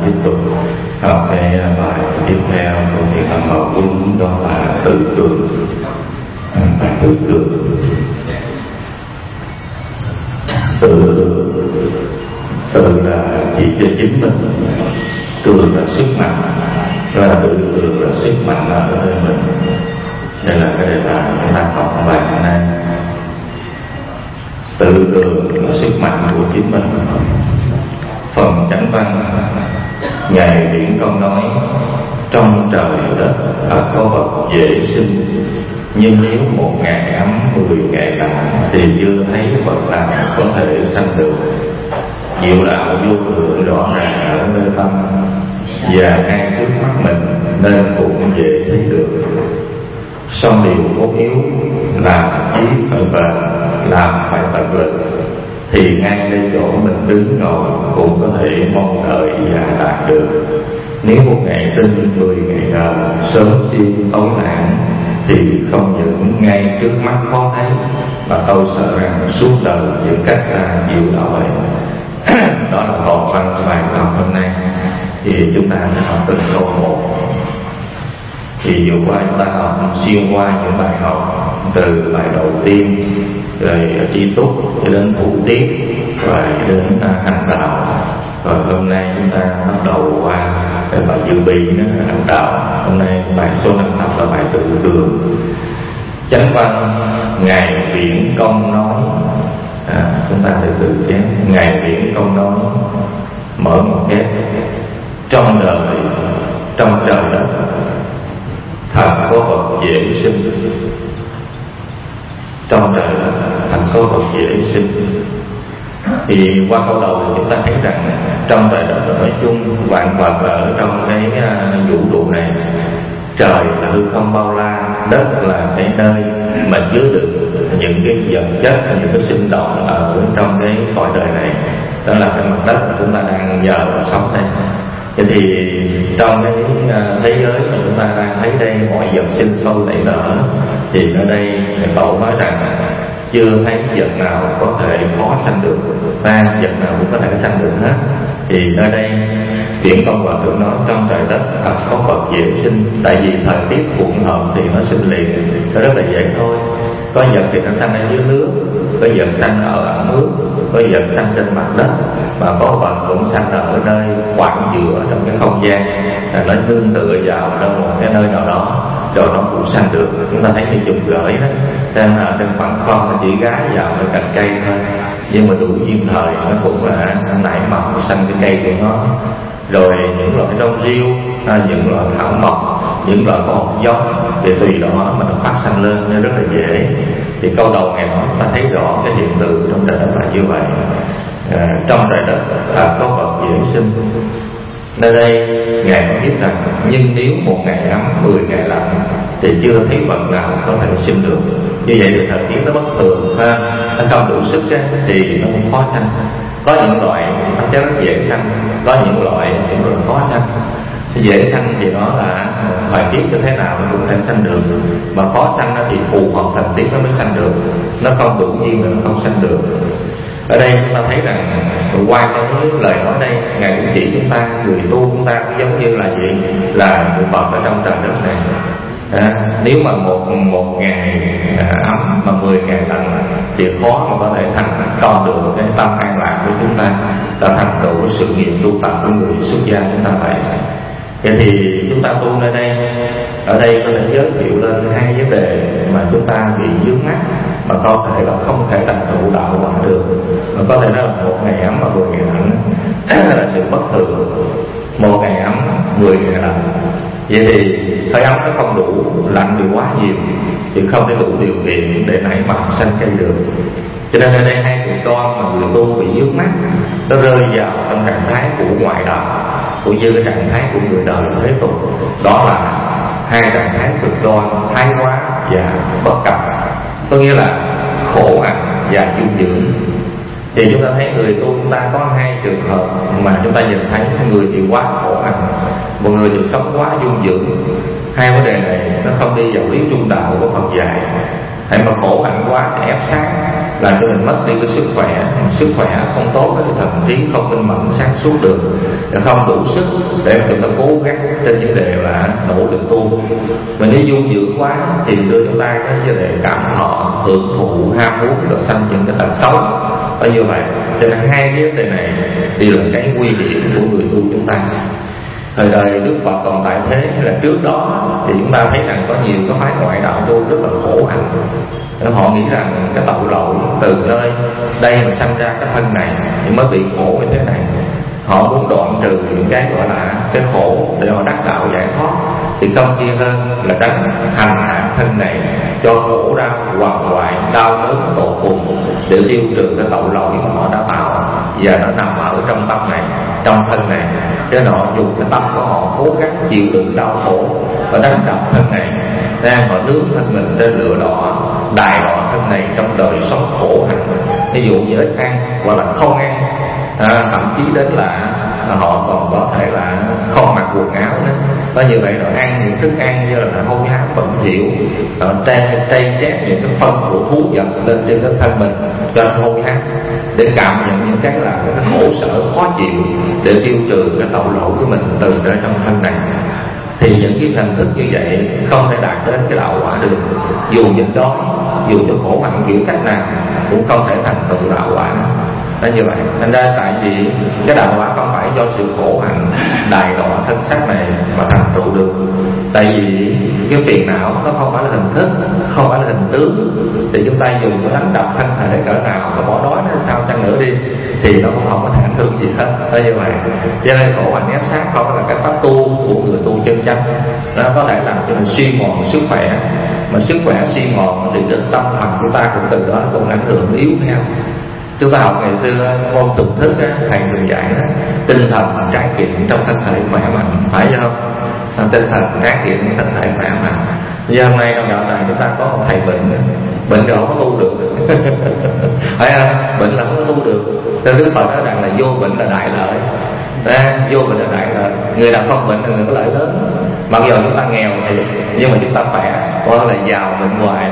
tiếp tục học cái bài tiếp theo của Thiền Tâm Bảo Quân, đó là tự cường. Bài tự cường. Tự là chỉ cho chính mình, cường là sức mạnh, là tự cường là sức mạnh ở nơi mình. Đây là cái đề tài chúng ta học bài hôm nay. Tự cường là sức mạnh của chính mình. Phần chánh văn: Ngài Điển Công nói: trong trời đất có vật dễ sinh, nhưng nếu 1 ngày ấm 10 ngày lạnh thì chưa thấy vật nào có thể sanh được. Diệu đạo vô thượng rõ ràng ở nơi tâm và ngay trước mắt mình, nên cũng dễ thấy được. Song điều cốt yếu làm chí phải bền, làm phải tận lực, thì ngay nơi chỗ mình đứng ngồi cũng có thể mong đợi và đạt được. Nếu 1 ngày tinh 10 ngày ngờ, sớm xuyên tối lãng, thì không những ngay trước mắt khó thấy, mà tôi sợ rằng suốt đời những cách xa diệu đạo vậy. Đó là toàn văn của bài học hôm nay. Thì chúng ta sẽ học từng câu một. Thì vừa qua chúng ta học xuyên qua những bài học từ bài đầu tiên, rồi tri túc cho đến thủ tiết, rồi đến hành đạo. Rồi hôm nay chúng ta bắt đầu qua cái bài dự bị đó là hành đạo. Hôm nay bài số 5 học là bài tự cường. Chánh văn: Ngài Viễn Công nói. Chúng ta phải tự chém. Ngài Viễn Công nói, mở một kép: trong đời, trong trời đất thật có vật dễ sinh. Trong trời đất thật có vật dễ sinh. Thì qua câu đầu thì chúng ta thấy rằng trong trời đất nói chung, vạn vật ở trong cái vũ trụ này, trời là hư không bao la, đất là cái nơi mà chứa được những cái vật chất, những cái sinh động ở trong cái cõi đời này. Đó là cái mặt đất mà chúng ta đang nhờ và sống đây. Vậy thì trong cái thế giới mà chúng ta đang thấy đây, mọi vật sinh sôi nảy nở, thì ở đây Tổ nói rằng chưa thấy vật nào có thể khó sanh được, vật nào cũng có thể sanh được hết. Thì nơi đây Điển Công Hòa Thượng nói trong trời đất thật có vật dễ sinh. Tại vì thời tiết thuận hợp thì nó sinh liền, nó rất là dễ thôi. Có vật thì nó sanh ở dưới nước, có vật sanh ở nước, có vật sanh trên mặt đất, mà có vật cũng sanh ở nơi quặng giữa trong cái không gian, nó nương tựa vào trong một cái nơi nào đó, rồi nó cũng sanh được. Chúng ta thấy cái chùm gửi đó, trên khoảng không nó chỉ gái vào cái cành cây thôi, nhưng mà đủ duyên thời nó cũng là nảy mầm sanh cái cây của nó. Rồi những loại rong rêu, những loại thảo mộc, những loại hột giống, thì tùy đó mà nó phát sanh lên nên rất là dễ. Thì câu đầu ngày đó ta thấy rõ cái hiện tượng trong trời đất là như vậy. Trong trời đất có vật dễ sinh. Nơi đây Ngài có biết rằng nhưng nếu 1 ngày ấm 10 ngày lạnh thì chưa thấy vật nào có thể sinh được. Như vậy thì thời tiết nó bất thường, nó không đủ sức thì nó cũng khó sanh. Có những loại nó rất dễ sanh, có những loại cũng rất khó sanh. Dễ sanh thì nó là thời tiết như thế nào nó cũng thể sanh được, mà khó sanh thì phù hợp thời tiết nó mới sanh được, nó không đủ duyên nó không sanh được. Ở đây chúng ta thấy rằng qua cái lời nói đây, Ngài cũng chỉ chúng ta, người tu chúng ta cũng giống như là gì, là một vật ở trong trời đất này. Nếu mà một ngày ấm mà 10 ngày lạnh thì khó mà có thể thành con được cái tâm an lạc của chúng ta, đã thành tựu cái sự nghiệp tu tập của người xuất gia chúng ta vậy. Vậy thì chúng ta tu nơi đây, ở đây có thể giới thiệu lên 2 vấn đề mà chúng ta bị vướng mắc, mà có thể là không thể thành tựu đạo quả được. Mà có thể nói là 1 ngày ấm và 10 ngày lạnh là sự bất thường. 1 ngày ấm 10 ngày lạnh, vậy thì hơi ấm nó không đủ, lạnh thì quá nhiều, thì không thể đủ điều kiện để nảy mầm sanh cây được. Cho nên ở đây 2 tụi con mà người tu bị vướng mắc, nó rơi vào trong trạng thái của ngoại đạo, cũng như cái trạng thái của người đời thế tục. Đó là 2 trạng thái cực đoan, thái quá và bất cập. Có nghĩa là khổ hạnh và dung dưỡng. Thì chúng ta thấy người tu chúng ta có 2 trường hợp mà chúng ta nhìn thấy. Người thì quá khổ hạnh, một người thì sống quá dung dưỡng. 2 vấn đề này nó không đi vào lý trung đạo của Phật dạy. Hay mà khổ hạnh quá thì ép sát làm cho mình mất đi cái sức khỏe không tốt, cái thần trí không minh mẫn sáng suốt được, không đủ sức để chúng ta cố gắng trên vấn đề là nỗ lực tu. Mà nếu dung dưỡng quá thì đưa chúng ta cái vấn đề cảm thọ, hưởng thụ, ham muốn rồi sanh những cái tật xấu. Và như vậy cho nên hai cái vấn đề này đi là cái nguy hiểm của người tu chúng ta. Thời đời Đức Phật còn tại thế hay là trước đó thì chúng ta thấy rằng có nhiều cái phái ngoại đạo tu rất là khổ hạnh. Họ nghĩ rằng cái tội lỗi từ nơi đây mà sanh ra cái thân này thì mới bị khổ như thế này. Họ muốn đoạn trừ những cái gọi là cái khổ để họ đắc đạo giải thoát, thì không chia hơn là đánh hành hạ thân này cho khổ đau hoài hoại, đau đớn tột cùng để tiêu trừ cái tội lỗi mà họ đã tạo và nó nằm ở trong tâm này, trong thân này. Cho nên họ dùng cái tâm của họ cố gắng chịu đựng đau khổ và đánh đập thân này, đang họ nướng thân mình lên lửa đỏ, đài đỏ thân này trong đời sống khổ hạnh. Ví dụ như ít ăn hoặc là không ăn, thậm chí đến là họ còn có thể là không mặc quần áo nữa. Và như vậy rồi ăn những thức ăn như là hôi hám bẩn thỉu, tray chét những cái phân của thú vật lên trên cái thân mình cho nó hôi hám, để cảm nhận những cái là cái khổ sở khó chịu, để tiêu trừ cái tội lỗi của mình từ nơi trong thân này. Thì những cái hình thức như vậy không thể đạt đến cái đạo quả được. Dù những đó, dù cho khổ hạnh kiểu cách nào cũng không thể thành tựu đạo quả. Đó như vậy. Thành ra tại vì cái đạo quả không phải do sự khổ hạnh đài đọa thân xác này mà thành tựu được. Tại vì cái phiền não nó không phải là hình thức, không phải là hình tướng, thì chúng ta dùng cái đánh đập thân thể cỡ nào và bỏ đói nó sao chăng nữa đi thì nó cũng không có ảnh hưởng gì hết. Đó như vậy. Cho nên khổ hạnh ép sát không phải là cái pháp tu của người tu chân chánh. Nó có thể làm cho mình suy mòn sức khỏe, mà sức khỏe suy mòn thì cái tâm thần của ta cũng từ đó cũng ảnh hưởng yếu theo. Chúng ta học ngày xưa môn tục thức á, thầy thường dạy đó, tinh thần trải nghiệm trong thân thể khỏe mạnh, phải không? Tinh thần trải nghiệm thân thể khỏe mạnh. Giờ hôm nay trong đạo này chúng ta có một thầy bệnh rồi không có tu được. Phải không? Bệnh là không có tu được. Nên Đức Phật nói rằng là vô bệnh là đại lợi. Vô bệnh là đại lợi. Người nào không bệnh là người có lợi lớn. Mặc dù chúng ta nghèo thì nhưng mà chúng ta khỏe, có là giàu bệnh hoài.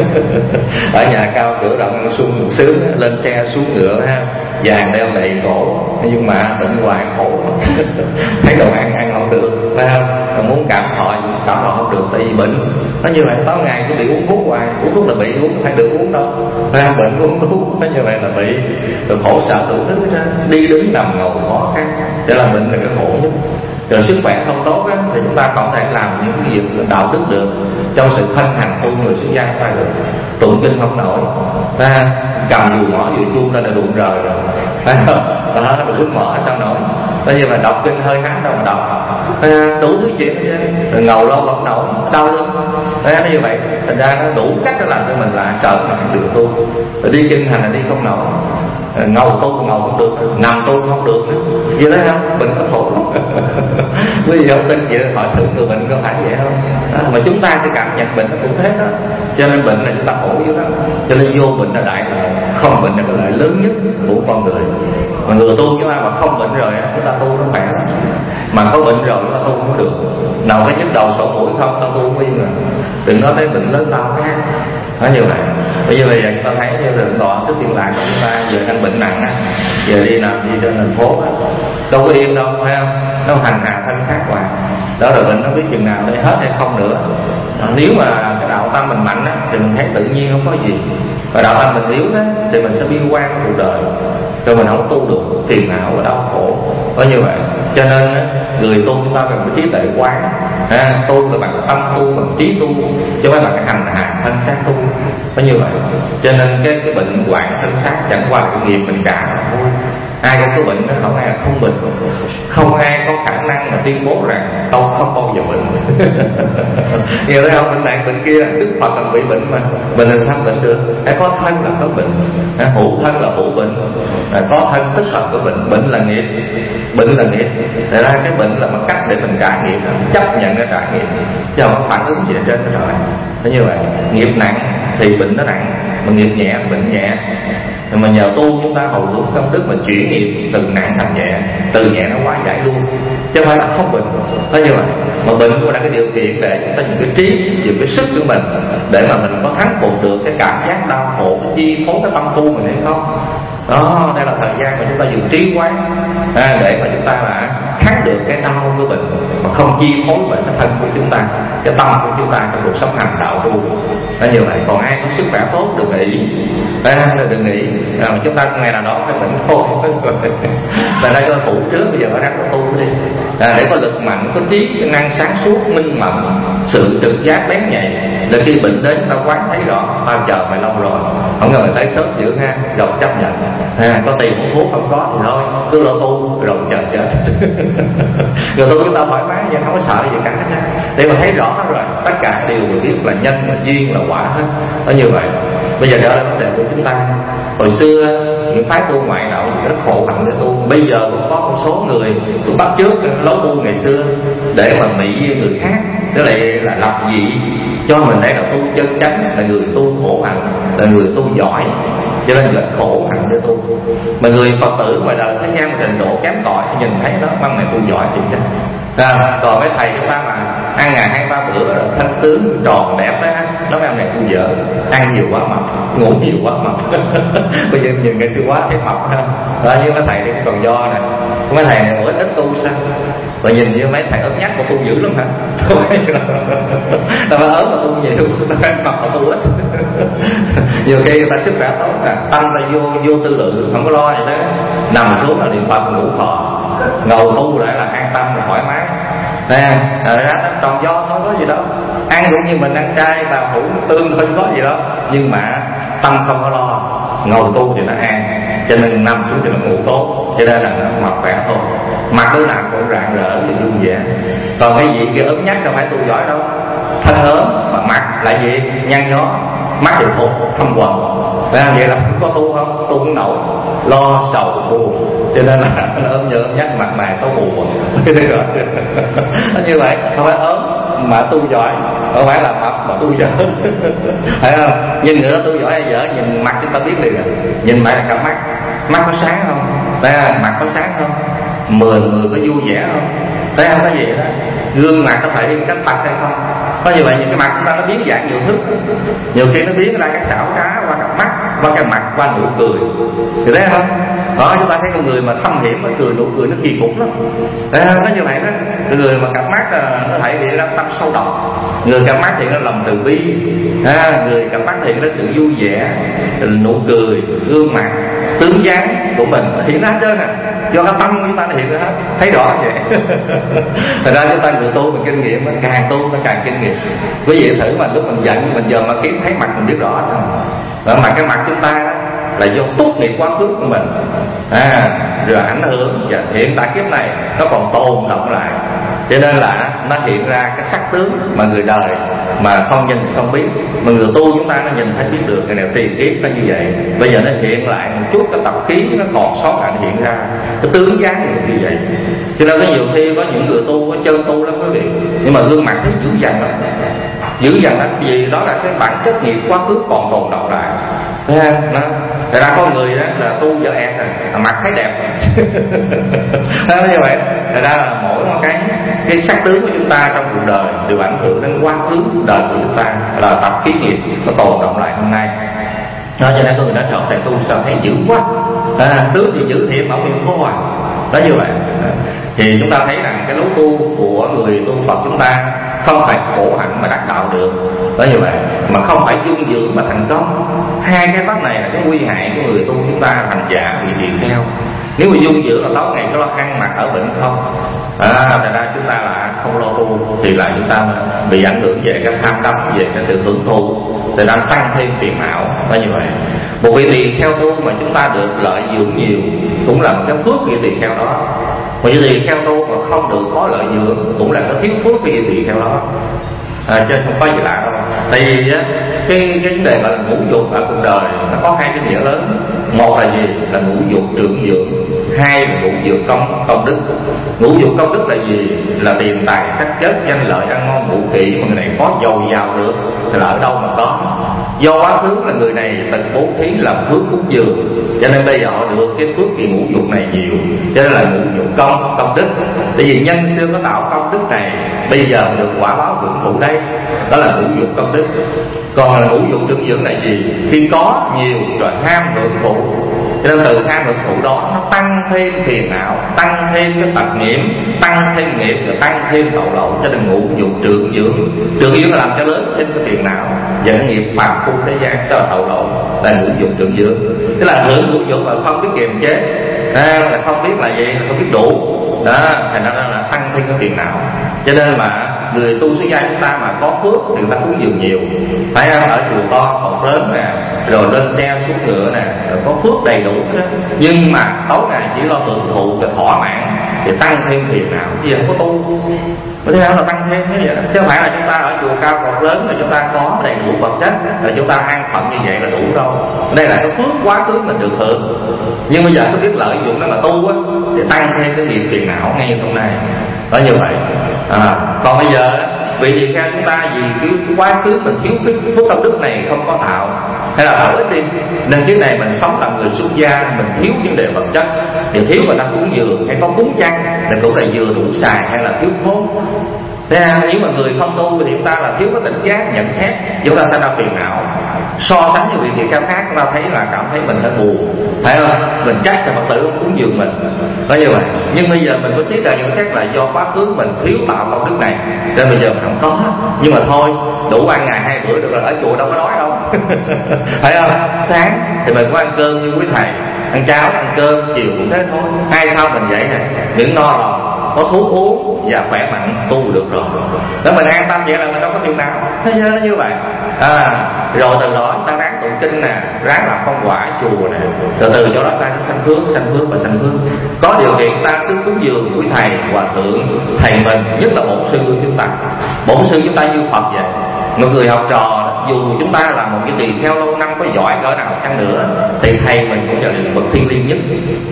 Ở nhà cao cửa rộng sung sướng, lên xe xuống ngựa ha, vàng đeo đầy cổ, nhưng mà bệnh hoài khổ. Thấy đồ ăn không được, phải không? Mà muốn cảm thọ không được, tại vì bệnh. Nó như vậy, tối ngày cứ bị uống thuốc hoài, uống thuốc là bị, uống phải được uống đâu. Phải không? Bệnh uống thuốc, nó như vậy là bị, rồi khổ sở đủ thứ hết, đi đứng nằm ngồi khó khăn, để là bệnh là cái khổ nhất. Rồi sức khỏe không tốt á, thì chúng ta không thể làm những cái việc đạo đức được. Trong sự thân hành tu người xuất gia ta được, tụng kinh không nổi, cầm dù mỏ dù chuông lên là đụng rời rồi, phải không? Đó, đụng mỏ sao nổi. Bây giờ mà đọc kinh hơi hám đâu mà đọc, đủ thứ chuyện rồi ngầu lâu không nổi, đau lưng. Nó như vậy, thành ra nó đủ cách để làm cho mình là trở thành được tu. Rồi đi kinh hành là đi không nổi, ngầu tu ngầu không được, nằm tu không được nữa. Vậy đấy không? Bệnh có khổ. Bây giờ tin vậy hỏi thử người bệnh có phải vậy không? Đó, mà chúng ta sẽ cảm nhận bệnh nó cũng thế đó. Cho nên bệnh là chúng ta khổ dữ lắm. Cho nên vô bệnh là đại lợi, không bệnh là cái lợi lớn nhất của con người. Mà người tu chúng ta mà không bệnh rồi chúng ta tu nó khỏe lắm. Mà có bệnh rồi chúng ta tu không được. Nào cái nhức đầu sổ mũi không, ta tu không yên rồi. Đừng nói tới bệnh lớn lao khác. Nói như vậy. Bây giờ chúng ta thấy như thượng tọa Thích Tiên Lạc của chúng ta giờ đang bệnh nặng á, giờ đi làm gì trên thành phố á, đâu có yên đâu, phải không? Nó hành hạ thân xác hoài. Đó rồi bệnh nó biết chừng nào để hết hay không nữa. Nếu mà cái đạo tâm mình mạnh á thì mình thấy tự nhiên không có gì. Và đạo tâm mình yếu á thì mình sẽ bi quan cuộc đời, rồi mình không tu được, phiền não và đau khổ. Có như vậy. Cho nên người tu chúng ta cần có trí tuệ quán, tu là bằng tâm tu, bằng trí tu, chứ không phải bằng hành hạ thân xác tu. Có như vậy. Cho nên cái bệnh hoạn thân xác chẳng qua là cái nghiệp mình cả thôi. Ai cũng có bệnh, không ai là không bệnh, không ai có khả năng mà tuyên bố rằng tôi không bao giờ bệnh. Nghe thấy không? Bệnh này bệnh kia, Đức Phật còn bị bệnh mà. Bệnh là thân bệnh được, có thân là có bệnh, hữu thân là hữu bệnh, có thân tức là có bệnh. Bệnh là nghiệp, bệnh là nghiệp. Thật ra cái bệnh là một cách để mình trả nghiệp, chấp nhận cái trả nghiệp, chứ không phản ứng gì ở trên đó rồi. Thế như vậy, nghiệp nặng thì bệnh nó nặng, mà nghiệp nhẹ bệnh nhẹ. Mà nhờ tu chúng ta hồi hướng công đức mà chuyển nghiệp từ nặng thành nhẹ, từ nhẹ nó hóa giải luôn, chứ không phải là không bệnh. Thế như vậy mà bệnh cũng là cái điều kiện để chúng ta dùng cái trí, dùng cái sức của mình để mà mình có thắng phục được cái cảm giác đau khổ, cái chi phối cái tâm tu mình hay không. Đó, đây là thời gian mà chúng ta dùng trí quán để mà chúng ta là kháng được cái đau của bệnh mà không chi phối bệnh cái thân của chúng ta, cái tâm của chúng ta trong cuộc sống hành đạo tu. Đó như vậy. Còn ai có sức khỏe tốt đừng nghĩ, đừng nghĩ mà chúng ta ngày nào đó phải bệnh thôi. Tại đây có phụ trước, bây giờ phải ráng tu đi để có lực mạnh, có trí năng sáng suốt, minh mẫn, sự trực giác bén nhạy, để khi bệnh đến ta quán thấy rõ, tao chờ mày lâu rồi, không ngờ mày tới sớm dữ ha, rồi chấp nhận. Có tiền uống thuốc không có thì thôi, cứ lo tu rồi chờ chết. Rồi tu chúng ta thoải mái nhưng không có sợ gì cả, để mà thấy rõ rồi tất cả đều biết là nhân là duyên là quả hết. Nó như vậy. Bây giờ đó là vấn đề của chúng ta. Hồi xưa những phái tu ngoại đạo rất khổ hạnh để tu. Bây giờ cũng có một số người cũng bắt chước lối tu ngày xưa để mà mỹ người khác, tức là lập dị cho mình đây là tu chân chánh, là người tu khổ hạnh, là người tu giỏi, cho nên rất khổ hạnh để tu. Mà người Phật tử ngoài đời thế gian trình độ kém cỏi thì nhìn thấy nó bằng này tu giỏi thì chắc. Còn mấy thầy chúng ta mà ăn ngày 2-3 bữa thanh tướng tròn đẹp á, nó mấy ông này tu dở, ăn nhiều quá mập, ngủ nhiều quá mập. Bây giờ nhìn ngày xưa quá thấy mập ha. Đó, như mấy thầy thì còn do nè, mấy thầy này mỗi ít tu sao, và nhìn như mấy thầy ớt nhắc của tu dữ lắm hả? Tao phải ớt mà tu nhiều, tao phải mập mà tu ít. Nhiều khi người ta sức khỏe tốt nè, tâm ta vô tư lượng, không có lo gì đó, nằm xuống là niệm Phật ngủ khò, ngồi tu lại là an tâm là thoải mái. Nè, ra toàn do thôi, có gì đâu. Ăn cũng như mình ăn chay, bào hủ tương thôi, có gì đâu. Nhưng mà tâm không có lo, ngồi tu thì nó an, cho nên nằm xuống thì nó ngủ tốt, cho nên là nó mập khỏe thôi. Mặt lúc nào cũng rạng rỡ thì vui vẻ. Còn cái gì kia ốm nhắc đâu phải tu giỏi đâu. Thân ốm mà mặt lại gì nhăn nhó, mắt thì thục thâm quần. Vậy là có tu không? Tu cũng nổi, lo sầu buồn, cho nên là nó ốm nhớ nhắc mặt mày xấu buồn. Như vậy không phải ốm mà tu giỏi, không phải là mập mà tu dở. Phải không? Nhìn người đó tu giỏi hay dở, nhìn mặt chúng ta biết liền. Nhìn mặt là cặp mắt, mắt có sáng không? Mặt có sáng không? Người có vui vẻ không? Thấy không? Có gì đó. Gương mặt có thể cách mặt hay không? Có như vậy, những cái mặt chúng ta nó biến dạng nhiều thức, nhiều khi nó biến ra cái xảo trá qua cặp mắt, qua cái mặt, qua nụ cười, thì thấy không? Đó, chúng ta thấy con người mà thâm hiểm mà cười, nụ cười nó kỳ cục lắm. Thấy không? Nó như vậy đó. Người mà cặp mắt nó thể hiện ra tâm sâu độc, người cặp mắt thì nó lòng từ bi, người cặp mắt thì nó sự vui vẻ, nụ cười, gương mặt, tướng dáng của mình hiện ra hết trơn à, do cái tâm của chúng ta nó hiện ra hết, thấy rõ vậy. Thật ra chúng ta người tu mình kinh nghiệm, càng tu nó càng kinh nghiệm. Quý vị thử mà lúc mình giận mình giờ mà kiếm thấy mặt mình biết rõ thôi. Mà cái mặt chúng ta đó là do tốt nghiệp quá khứ của mình, rồi ảnh hưởng và hiện tại kiếp này nó còn tồn động lại, cho nên là nó hiện ra cái sắc tướng mà người đời mà không nhìn không biết, mà người tu chúng ta nó nhìn thấy biết được. Cái này tiền kiếp nó như vậy, bây giờ nó hiện lại một chút cái tập khí nó còn sót lại hiện ra cái tướng dáng như vậy. Cho nên có nhiều khi có những người tu có chân tu lắm quý vị, nhưng mà gương mặt thấy dữ dằn lắm, dữ dằn lắm vì đó là cái bản chất nghiệp quá khứ còn tồn động lại. Thật ra có người đó là tu vợ em rồi, mặt thấy đẹp. Đó như vậy. Thật ra là mỗi một cái sắc tướng của chúng ta trong cuộc đời đều ảnh hưởng đến quá khứ đời của chúng ta, là tập khí nghiệp nó tồn động lại hôm nay. Đó, cho nên có người nói chọn thầy tu sao thấy dữ quá, tướng thì dữ thiệt mà không có hoài. Đó như vậy. Thì chúng ta thấy rằng cái lối tu của người tu Phật chúng ta không phải khổ hạnh mà đắc đạo được. Đó như vậy. Mà không phải dung dưỡng mà thành công. Hai cái pháp này là cái nguy hại của người tu chúng ta hành giả bị tỳ kheo. Nếu mà dung dưỡng là tối ngày có lo ăn mặc ở bệnh không, thật ra chúng ta là không lo tu thì là chúng ta bị ảnh hưởng về cái tham đắm, về cái sự hưởng thụ, thì đang tăng thêm phiền não. Đó như vậy. Một vị tỳ kheo tu mà chúng ta được lợi dưỡng nhiều cũng là một cái phước vị tỳ kheo đó. Một vị tỳ kheo tu mà không được có lợi dưỡng cũng là cái thiếu phước vị tỳ kheo đó. Chứ không có gì lạ đâu. Tại vì cái vấn đề gọi là ngũ dục ở cuộc đời nó có hai cái nghĩa lớn. Một là gì? Là ngũ dục trưởng dưỡng. Hai là ngũ dục công đức. Ngũ dục công đức là gì? Là tiền tài sắc chất danh lợi ăn ngon ngũ kỵ mà người này có giàu giàu được thì là ở đâu mà có. Do quá khứ là người này từng bố thí làm phước cúng dường, cho nên bây giờ họ được cái phước vì ngũ dục này nhiều, cho nên là ngũ dục công đức. Tại vì nhân xưa có tạo công đức này, bây giờ được quả báo hưởng thụ đây, đó là ngũ dục công đức. Còn là ngũ dục dưỡng dưỡng là gì? Khi có nhiều rồi ham hưởng thụ, cho nên từ ham hưởng thụ đó nó tăng thêm phiền não, tăng thêm cái tật nghiệp, tăng thêm nghiệp, rồi tăng thêm tội lỗi. Cho nên ngũ dục trưởng dưỡng là làm cho lớn thêm cái phiền não và cái nghiệp phàm phu thế gian, đó là tội lỗi, là ngũ dục trưởng dưỡng. Tức là hưởng ngũ dục mà không biết kiềm chế, là không biết là gì, không biết đủ đó, thành ra là tăng thêm cái phiền não. Cho nên mà người tu xuất gia chúng ta mà có phước thì người ta cúng dường nhiều, phải không? Ở chùa to một lớn nè, rồi lên xe xuống ngựa nè, rồi có phước đầy đủ đó. Nhưng mà tối ngày chỉ lo hưởng thụ và thỏa mãn thì tăng thêm phiền não, chứ không có tu. Có thế nào là tăng thêm như vậy đó. Chứ không phải là chúng ta ở chùa cao còn lớn là chúng ta có đầy đủ vật chất, là chúng ta an phận như vậy là đủ đâu. Đây là cái phước quá khứ mình được hưởng, nhưng bây giờ có biết lợi dụng nó mà tu á thì tăng thêm cái nghiệp phiền não ngay trong này. Đó như vậy. Còn bây giờ vì gì theo chúng ta vì cái quá khứ mình thiếu cái phước công đức này không có tạo, hay là tạo ít đi, nên cái này mình sống làm người xuất gia mình thiếu vấn đề vật chất thì thiếu người ta cúng dường hay có cúng chăng thì cũng là vừa đủ xài hay là thiếu thốn. Thế nếu mà người không tu thì chúng ta là thiếu cái tỉnh giác nhận xét, chúng ta sẽ ra phiền não. So sánh với việc cao khác chúng ta thấy là cảm thấy mình hơi buồn, phải không? Mình trách là Phật tử không cúng dường mình, có như vậy. Nhưng bây giờ mình có trí tuệ nhận xét là do quá khứ mình thiếu tạo công đức này, nên bây giờ mình không có. Nhưng mà thôi, đủ ăn ngày 2 bữa được rồi, ở chùa đâu có đói đâu. Phải không? Sáng thì mình có ăn cơm như quý thầy, ăn cháo, ăn cơm, chiều cũng thế thôi. Hai sau mình vậy nè, những no rồi, có thuốc uống và khỏe mạnh tu được rồi. Nếu mình an tâm vậy là mình đâu có phiền não. Thế giới nó như vậy. Rồi từ đó chúng ta ráng tụng kinh nè, ráng làm công quả chùa nè, từ chỗ đó ta sẽ sanh phước và sanh phước. Có điều kiện ta cứ cúng dường quý thầy, hòa thượng, thầy mình, nhất là bổn sư của chúng ta. Bổn sư chúng ta như Phật vậy. Một người học trò dù chúng ta là một cái tỳ kheo lâu năm có giỏi cỡ nào chăng nữa thì thầy mình cũng là bậc thiêng liêng nhất.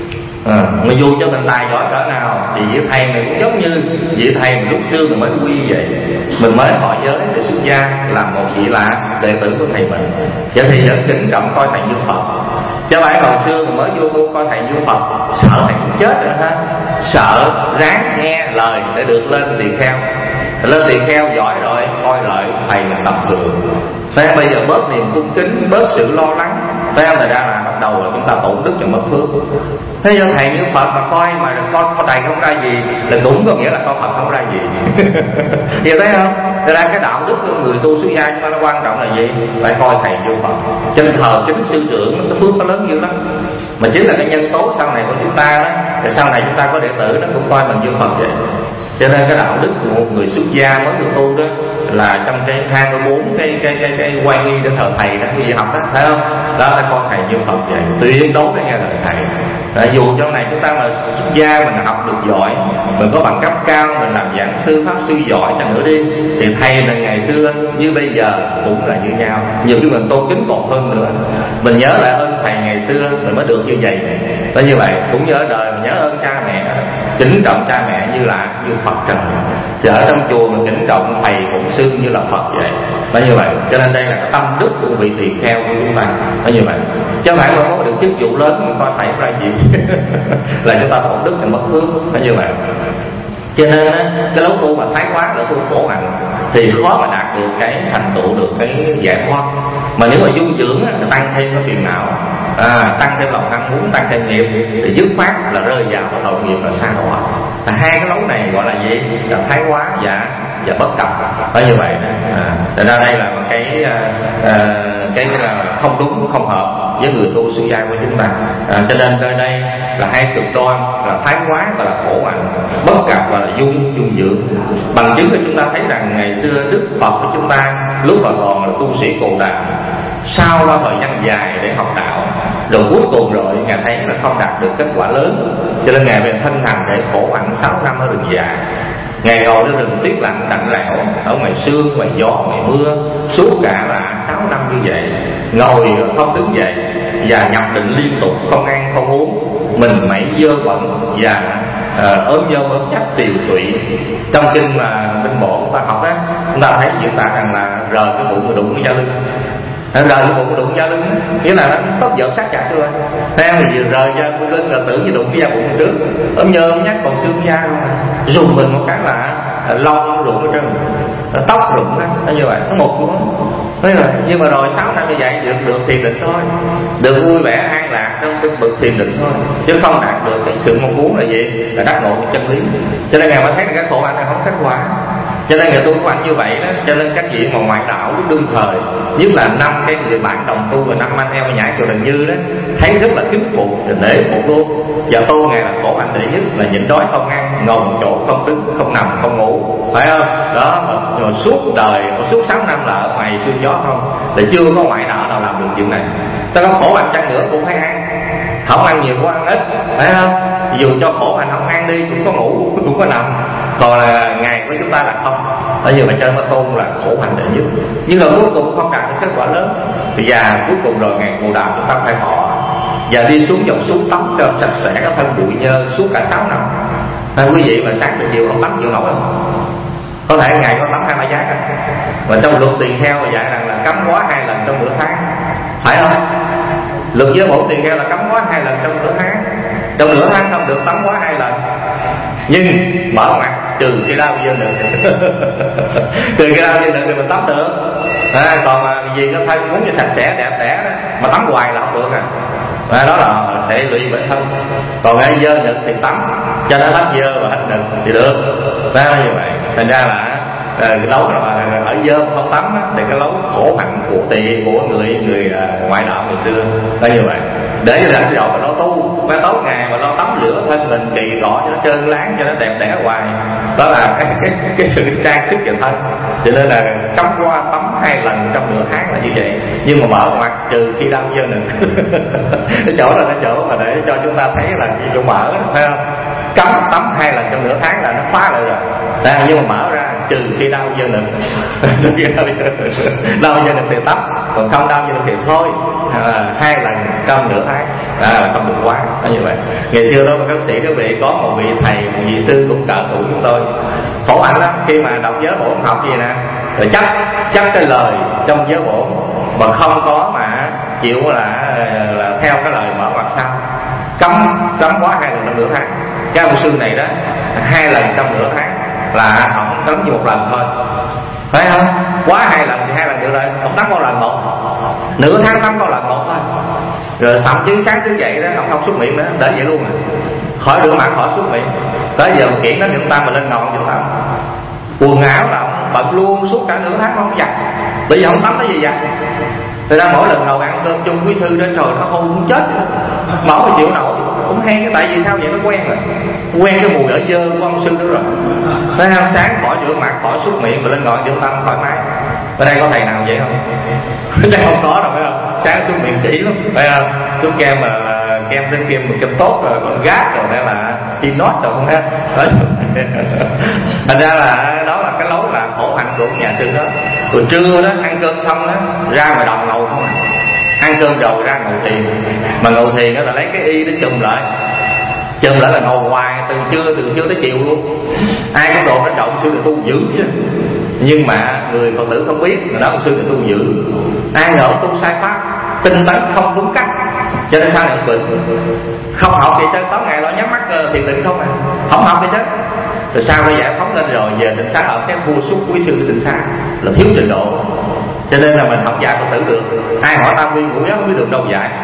Mà dù cho mình tài giỏi cỡ nào thì vị thầy này cũng giống như vị thầy mình lúc xưa mình mới quy vậy, mình mới thọ giới để xuất gia làm một vị là đệ tử của thầy mình, vậy thì vẫn kính trọng coi thầy như Phật. Chứ phải hồi xưa mình mới vô tu coi thầy như Phật sợ thầy cũng chết rồi ha, sợ ráng nghe lời để được lên tỳ kheo. Lên tỳ kheo giỏi rồi coi lại thầy mình tầm thường. Thế bây giờ bớt niềm cung kính, bớt sự lo lắng, thế thành ra là bắt đầu là chúng ta tổn đức cho mất phước. Thế do thầy như Phật mà coi mà coi thầy không ra gì là cũng có nghĩa là coi Phật không ra gì. Hiểu thấy không? Thế ra cái đạo đức của người tu xuất gia chúng ta nó quan trọng là gì? Phải coi thầy như Phật. Trên thờ chính sư trưởng cái phước nó lớn dữ lắm. Mà chính là cái nhân tố sau này của chúng ta đó, rồi sau này chúng ta có đệ tử nó cũng coi mình như Phật vậy. Cho nên cái đạo đức của một người xuất gia mới được tu đó là trong cái 24 cái quan nghi để thờ thầy đó, khi học đó, thấy không? Đó là coi thầy như Phật vậy, tuyệt đối để nghe lời thầy. Dù trong này chúng ta mà xuất gia mình học được giỏi, mình có bằng cấp cao, mình làm giảng sư pháp sư giỏi chẳng nữa đi, thì thầy là ngày xưa như bây giờ cũng là như nhau, nhiều khi mình tôn kính còn hơn nữa. Mình nhớ lại ơn thầy ngày xưa mình mới được như vậy. Đó như vậy cũng như ở đời mình nhớ ơn cha mẹ, kính trọng cha mẹ như là như Phật trời. Thì ở trong chùa mình kính trọng thầy phụng sư như là Phật vậy. Đó như vậy. Cho nên đây là cái tâm đức của vị tỳ kheo của chúng ta. Đó như vậy. Chứ không phải mà có được chức vụ lớn mình coi thầy không ra gì. Là chúng ta tổn đức thì mất phước. Đó như vậy. Cho nên cái lối tu mà thái quá là tu khổ hạnh thì khó mà đạt được cái thành tựu được cái giải thoát. Mà nếu mà dung dưỡng thì tăng thêm cái phiền não, tăng thêm lòng ham muốn, tăng thêm nghiệp thì dứt khoát là rơi vào tội nghiệp là sa đọa. Hai cái lối này gọi là gì? Là thái quá và bất cập. Đó như vậy đó. Thật ra đây là một cái là không đúng, không hợp với người tu xuất gia của chúng ta. Cho nên nơi đây là hai cực đoan, là thái quá và là khổ hạnh, bất cập và là dung dưỡng. Bằng chứng là chúng ta thấy rằng ngày xưa Đức Phật của chúng ta lúc mà còn là tu sĩ Cồ Đàm, sau qua thời gian dài để học đạo, rồi cuối cùng rồi ngài thấy là không đạt được kết quả lớn, cho nên ngài về thân hành để khổ hạnh 6 năm ở rừng già. Ngày ngồi trên rừng tuyết lạnh lạnh lẽo, ở ngoài sương, ngoài gió, ngoài mưa, suốt cả là 6 năm như vậy, ngồi không đứng dậy và nhập định liên tục, không ăn không uống, mình mẩy dơ bẩn và ốm dơ ốm chắc tiều tụy. Trong kinh mà Minh Bộ chúng ta học á, chúng ta thấy diễn tả rằng là rời cái bụng đụng cái da lưng. rời cái bụng đụng da lưng, nghĩa là nó tóc giọt sát chặt rồi. Thấy không? Vừa rời da lưng là tưởng như đụng cái da bụng trước, ốm nhôm nhắc còn xương da luôn, rùng mình một cái là lông rụng ở trơn, tóc rụng đó, nó như vậy, nó một luôn. Thế rồi, nhưng mà rồi 6 năm như vậy được thiền định thôi, được vui vẻ an lạc trong cái bậc thiền định thôi, chứ không đạt được cái sự mong muốn là gì, là đắc ngộ chân lý. Cho nên ngài mới thấy là cái khổ hạnh này không kết quả. Cho nên người tu của anh như vậy đó, cho nên các vị mà ngoại đạo lúc đương thời, nhất là 5 cái người bạn đồng tu và 5 anh em nhảy chùa Đền Như đó, thấy rất là kính phục, nể phục luôn. Giờ tu ngài là khổ hạnh đệ nhất, là nhịn đói không ăn, ngồi một chỗ không đứng, không nằm, không ngủ, phải không? Đó, mà suốt đời, suốt 6 năm là ở ngoài sương gió không, là chưa có ngoại đạo nào làm được chuyện này. Ta có khổ hạnh chăng nữa cũng phải ăn, không ăn nhiều cũng ăn ít, phải không? Dù cho khổ hạnh không ăn đi cũng có ngủ, cũng có nằm. Còn là ngày của chúng ta là không. Ở như mà chơi ma tôn là khổ hạnh đệ nhất, nhưng mà cuối cùng không đạt được kết quả lớn. Và cuối cùng rồi ngày Bồ Đào chúng ta phải bỏ và đi xuống dòng suối tắm cho sạch sẽ cái thân bụi nhơ suốt cả 6 năm. Quý vị mà sáng từ chiều không tắm chịu nổi không? Có thể ngày có tắm 2-3 giác. Và trong luật tỳ kheo mà dạy rằng là cấm quá 2 lần trong nửa tháng, phải không? Luật giới bổ tỳ kheo là cấm quá 2 lần trong nửa tháng. Trong nửa tháng không được tắm quá 2 lần. Nhưng mở mặt trừ cái đau dơ được trừ cái đau dơ được thì mình tắm được. Còn mà vì có thân muốn cho sạch sẽ đẹp đẽ đó mà tắm hoài là không được. Đó là hệ lụy bản thân. Còn cái dơ nực thì tắm cho nó hết dơ và hết nực thì được. Đó như vậy. Thành ra là cái lấu mà ở dơ không tắm thì cái lấu khổ hạnh của người ngoại đạo ngày xưa. Đó như vậy. Để cho rảnh rỗi mà lo tu, phải tối ngày mà lo tắm rửa thân mình kỳ cọ cho nó trơn láng, cho nó đẹp đẽ hoài. Đó là cái sự trang sức về thân. Cho nên là cấm qua tắm 2 lần trong nửa tháng là như vậy. Nhưng mà mở mặt trừ khi đau dơ nực. Cái chỗ là cái chỗ mà để cho chúng ta thấy là cái chỗ mở đó, phải không? Cấm tắm 2 lần trong nửa tháng là nó phá lại rồi. Nhưng mà mở ra trừ khi đau dơ nực. Đau dơ nực thì tắm, còn không đau dơ nực thì thôi. 2 lần trong nửa tháng là không được quá. Như vậy. Ngày xưa đó các sĩ các vị có một vị thầy, một vị sư cũng cỡ tuổi chúng tôi, khổ hạnh lắm. Khi mà đọc giới bổ học gì nè, rồi chắc cái lời trong giới bổ mà không có mà chịu là theo cái lời mở ngoặt sau, cấm quá 2 lần trong nửa tháng. Cái ông sư này đó 2 lần trong nửa tháng là ông cấm như 1 lần thôi, phải không? Quá 2 lần thì 2 lần được rồi, ông tắm 1 lần một, nửa tháng tắm 1 lần một thôi. Rồi thậm chí sáng thức dậy đó ông không súc miệng nữa, để vậy luôn rồi, khỏi rửa mặt khỏi súc miệng. Tới giờ một kiện đó chúng ta mà lên ngọn chúng ta quần áo là ông bận luôn suốt cả nửa tháng không giặt, bởi vì không tắm cái gì giặt. Thật ra mỗi lần ngồi ăn cơm chung quý sư đến rồi nó hôn muốn chết vậy. Mà không chịu nổi, cũng hay cái tại vì sao vậy, nó quen rồi, quen cái mùi ở dơ của ông sư đó rồi. Tới ăn sáng khỏi rửa mặt khỏi súc miệng mà lên ngọn chúng ta thoải mái. Ở đây có thầy nào vậy không? Ở đây không có đâu, phải không? Sáng súc miệng chỉ lắm, phải không? Súc kem mà kem trên kem một kem tốt rồi, còn gác rồi đây là kim nót rồi không hết. Thành ra là đó là cái lối là khổ hạnh của nhà sư đó. Rồi trưa đó ăn cơm xong đó ra ngoài đồng ngồi không à. Ăn cơm rồi ra ngồi thiền, mà ngồi thiền đó là lấy cái y để chùm lại là ngồi hoài từ trưa tới chiều luôn. Ai cũng đồn đến động sư là tu dữ chứ, nhưng mà người Phật tử không biết là đó sư là tu dữ. Ai ngờ tu sai pháp, tinh tấn không đúng cách, cho nên sao nhận bệnh. Không học thì tới tối ngày lo nhắm mắt thiền định không à, không học thì chết. Rồi sao bây giải phóng lên rồi về tịnh xá ở cái vua xúc quý sư tịnh xá là thiếu trình độ, cho nên là mình không dạy Phật tử được. Ai hỏi ta nguyên ngũ giáo không biết được đâu dạy.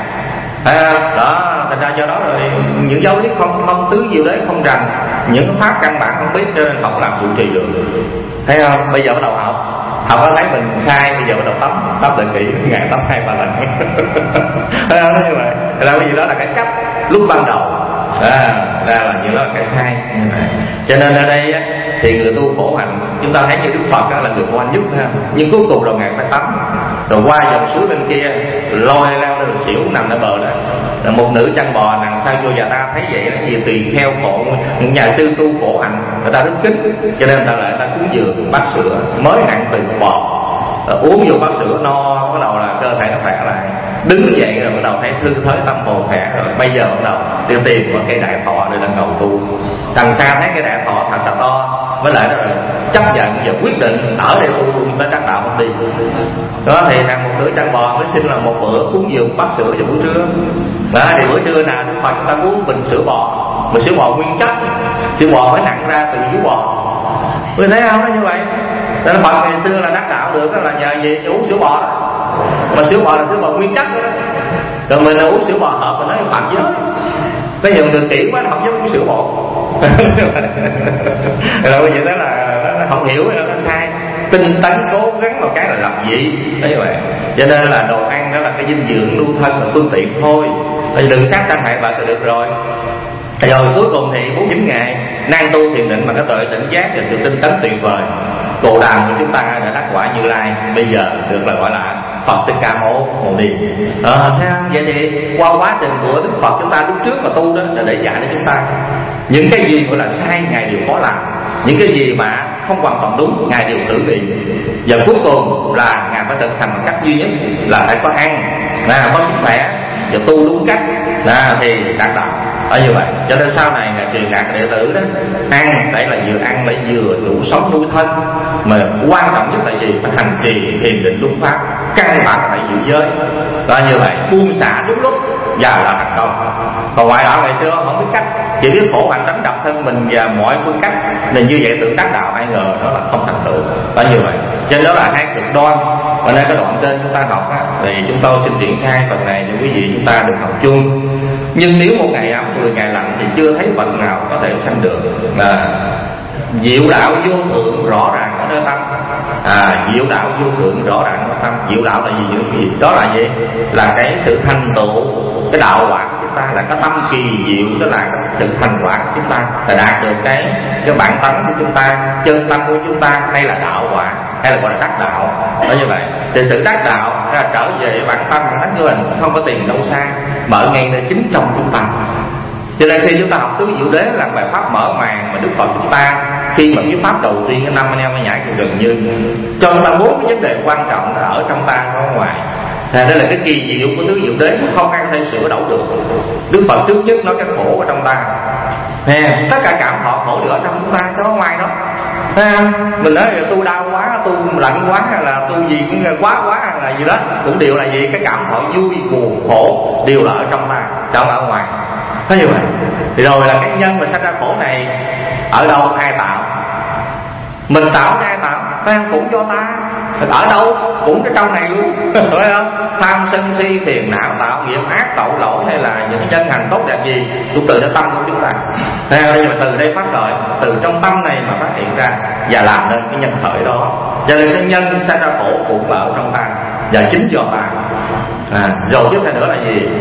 Đó, thành ra do đó rồi những dấu lý không tứ diệu đế không rành, những pháp căn bản không biết, cho nên không làm trụ trì được. Thấy không? Bây giờ bắt đầu học có thấy mình sai, bây giờ bắt đầu tắm định kỹ, ngày tắm 2-3 lần. Thấy không? Như vậy là bởi vì đó là cái chấp lúc ban đầu, ra là như đó là cái sai. Cho nên ở đây thì người tu khổ hạnh, chúng ta thấy như Đức Phật là người khổ hạnh nhất ha. Nhưng cuối cùng rồi ngài phải tắm, rồi qua dòng suối bên kia lôi leo lên xỉu nằm ở bờ đó. Là một nữ chăn bò nằm sao vô, và ta thấy vậy là gì tùy theo khổ. Những nhà sư tu khổ hạnh người ta rất kính, cho nên ta lại ta cúng dường bát sữa mới nặng từ bò, uống vô bát sữa no, bắt đầu là cơ thể nó khỏe lại, đứng dậy rồi bắt đầu thấy thư thới tâm hồn khỏe. Rồi bây giờ bắt đầu đi tìm một cây đại thọ để lên ngầu tu. Thằng xa thấy cái đại thọ thật là to, với lại đó rồi chấp nhận và quyết định ở đây tu luôn tới đắc đạo không đi. Đó thì thằng một nửa trăng bò mới xin là một bữa cúng dường bát sữa vào buổi trưa. Đó thì bữa trưa nào Đức Phật chúng ta uống bình sữa bò, mà sữa bò nguyên chất, sữa bò mới nặng ra từ vú bò. Quý thấy không? Nó như vậy. Nên Phật ngày xưa là đắc đạo được đó là nhờ gì? Uống sữa bò đó. Mà sữa bò là sữa bò nguyên chất đó. Rồi mình uống sữa bò hợp mình nói phạm giới. Có nhiều người kỹ quá nó không dám uống sữa bò. Rồi bây giờ đó là nó không hiểu, nó sai. Tinh tấn cố gắng một cái là làm gì đấy vậy. Cho nên là đồ ăn đó là cái dinh dưỡng lưu thân là phương tiện thôi, đừng sát sanh hại vật là được rồi. Rồi cuối cùng thì 49 ngày năng tu thiền định mà cái tuệ tỉnh giác và sự tinh tấn tuyệt vời. Bồ Đàm của chúng ta đã đắc quả Như Lai, bây giờ được là gọi là Phật Thích Ca Mâu Ni. Thấy không? Vậy thì qua quá trình của Đức Phật chúng ta lúc trước mà tu đó là để dạy cho chúng ta những cái gì gọi là sai Ngài đều có làm, những cái gì mà không hoàn toàn đúng Ngài đều thử nghiệm. Và cuối cùng là Ngài phải thực hành một cách duy nhất là phải có ăn, có sức khỏe và tu đúng cách thì đạt đạo. Ở như vậy cho nên sau này Ngài truyền đạt đệ tử đó, ăn để là vừa ăn để vừa đủ sống nuôi thân, mà quan trọng nhất là gì? Phải hành trì thiền định đúng pháp, căn bản phải giữ giới. Đó như vậy buông xả đúng lúc và là thành công. Còn ngoài đó ngày xưa không biết cách, chỉ biết khổ hạnh đánh đập thân mình và mọi phương cách, nên như vậy tưởng đắc đạo ai ngờ đó là không thành tựu. Đó như vậy cho nên đó là hai cực đoan. Và nên cái đoạn trên chúng ta học á, thì chúng tôi xin triển khai phần này cho quý vị chúng ta được học chung. Nhưng nếu một ngày ấm 10 ngày lạnh thì chưa thấy vật nào có thể sanh được. Diệu đạo vô thượng rõ ràng ở nơi tâm. Diệu đạo vô thượng rõ ràng ở tâm. Diệu đạo là gì? Đó là gì? Là cái sự thành tựu, cái đạo quả của chúng ta, là cái tâm kỳ diệu, đó là cái sự thành quả của chúng ta, là đạt được cái bản tánh của chúng ta, chân tâm của chúng ta, hay là đạo quả, hay là gọi là đắc đạo. Đó như vậy thì sự đắc đạo là trở về bản tâm của mình, không có tìm đâu xa, mở ngay nơi chính trong chúng ta. Cho nên khi chúng ta học tứ diệu đế là bài pháp mở màn mà Đức Phật chúng ta khi mà cái pháp đầu tiên cái năm anh em mới nhảy thì gần như cho chúng ta bốn cái vấn đề quan trọng là ở trong ta ở ngoài. Đây là cái kỳ diệu của tứ diệu đế, không ai có thể sửa đổi được. Đức Phật trước nhất nói cái khổ ở trong ta, tất cả cảm thọ khổ đều ở trong chúng ta, chứ ở ngoài đó. Mình nói là tu đau quá, tu lạnh quá, hay là tu gì cũng quá hay là gì đó, cũng đều là gì? Cái cảm thọ vui buồn khổ đều là ở trong ta, chẳng ở ngoài. Có như vậy thì rồi là cái nhân mà sanh ra khổ này ở đâu, ai tạo? Mình tạo ai tạo? Cũng do ta. Ở đâu cũng cái trong này luôn. Phải không? Tham sân si phiền não tạo nghiệp ác tội lỗi, hay là những chân hành tốt đẹp gì cũng từ trong tâm của chúng ta. Nhưng mà từ đây phát khởi, từ trong tâm này mà phát hiện ra và làm nên cái nhân khởi đó. Cho nên cái nhân sanh ra khổ cũng ở trong ta và chính do ta. Rồi tiếp theo nữa là gì?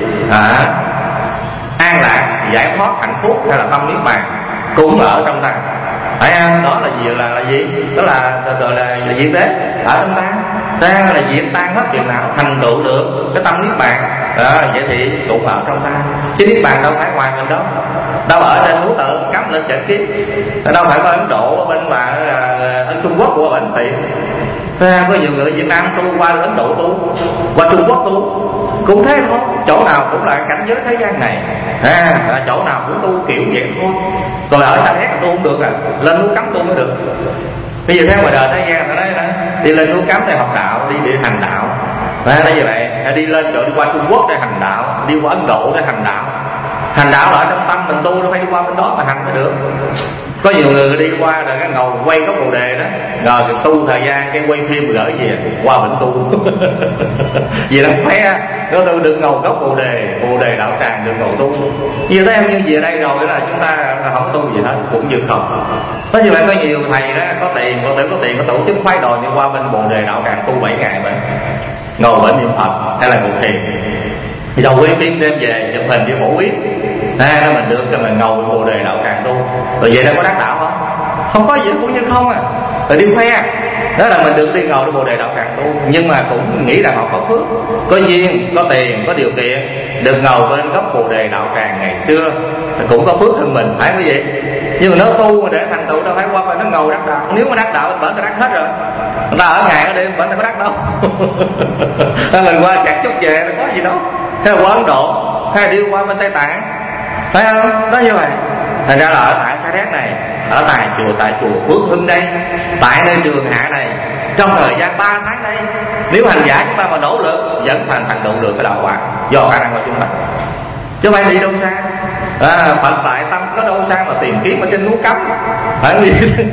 An lạc, giải thoát, hạnh phúc hay là tâm niết bàn cũng ở trong ta. Phải không? Đó là gì? Là gì? Đó là gọi là diệt đế ở trong ta. Đó là diệt tan hết phiền não, thành tựu được cái tâm niết bàn. Vậy thì cũng ở trong ta. Chứ niết bàn đâu phải ngoài mình đâu. Đâu ở trên núi Tự cắm lên chợ kiếp. Đâu phải có Ấn Độ ở bên ngoài ở Trung Quốc của bệnh tiện. Có nhiều người Việt Nam tu qua Ấn Độ tu, qua Trung Quốc tu cũng thế thôi. Chỗ nào cũng là cảnh giới thế gian này, chỗ nào cũng tu kiểu vậy thôi. Rồi ở xa thét là tu không được rồi, lên núi cấm tu mới được. Bây giờ theo ngoài đời thế gian nó nói đi lên núi cấm để học đạo, đi hành đạo. Nói như vậy, đi lên chỗ đi qua Trung Quốc để hành đạo, đi qua Ấn Độ để hành đạo. Hành đạo là ở trong tâm mình tu, nó phải đi qua bên đó mà hành mới được. Có nhiều người đi qua là cái ngầu quay gốc bồ đề đó, rồi tu thời gian cái quay phim gửi về qua bệnh tu. Vì nó khoe nó tu được ngầu gốc bồ đề đạo tràng được ngầu tu. Như thế em như về đây rồi là chúng ta không tu gì hết, cũng như không. Có như vậy có nhiều thầy đó có tiền, có tổ chức khoái đòi đi qua bên bồ đề đạo tràng tu 7 ngày vậy, ngồi bệnh niệm Phật hay là ngồi thiền. Thì đầu quay phim đem về chụp hình với phổ biến, nó mình được cho mình ngồi bồ đề đạo tràng tu. Rồi vậy đó có đắc đạo không? Không có gì, cũng như không à. Rồi đi khoe đó là mình được đi ngồi bồ đề đạo tràng tu, nhưng mà cũng nghĩ rằng họ có phước, có duyên, có tiền, có điều kiện được ngồi bên gốc bồ đề đạo tràng ngày xưa, cũng có phước hơn mình, phải không vậy? Nhưng mà nó tu mà để thành tựu đâu phải qua bên nó ngồi đắc đạo. Nếu mà đắc đạo bên ta đắc hết rồi, người ta ở ngày ở đêm bên ta có đắc đâu. Mình qua chặt chút về có gì đâu, hay là qua Ấn Độ, hay là đi qua bên Tây Tạng, phải không? Đó như vậy. Thành ra là ở tại Sa Đéc này, ở tại chùa Phước Hưng đây, tại nơi Trường Hạ này, trong thời gian 3 tháng đây, nếu hành giả chúng ta mà nỗ lực vẫn thành tựu được cái đạo quả do khả năng của chúng ta, chứ không phải đi đâu xa. Phật tại tâm có đâu xa mà tìm kiếm ở trên núi cấm, phải đi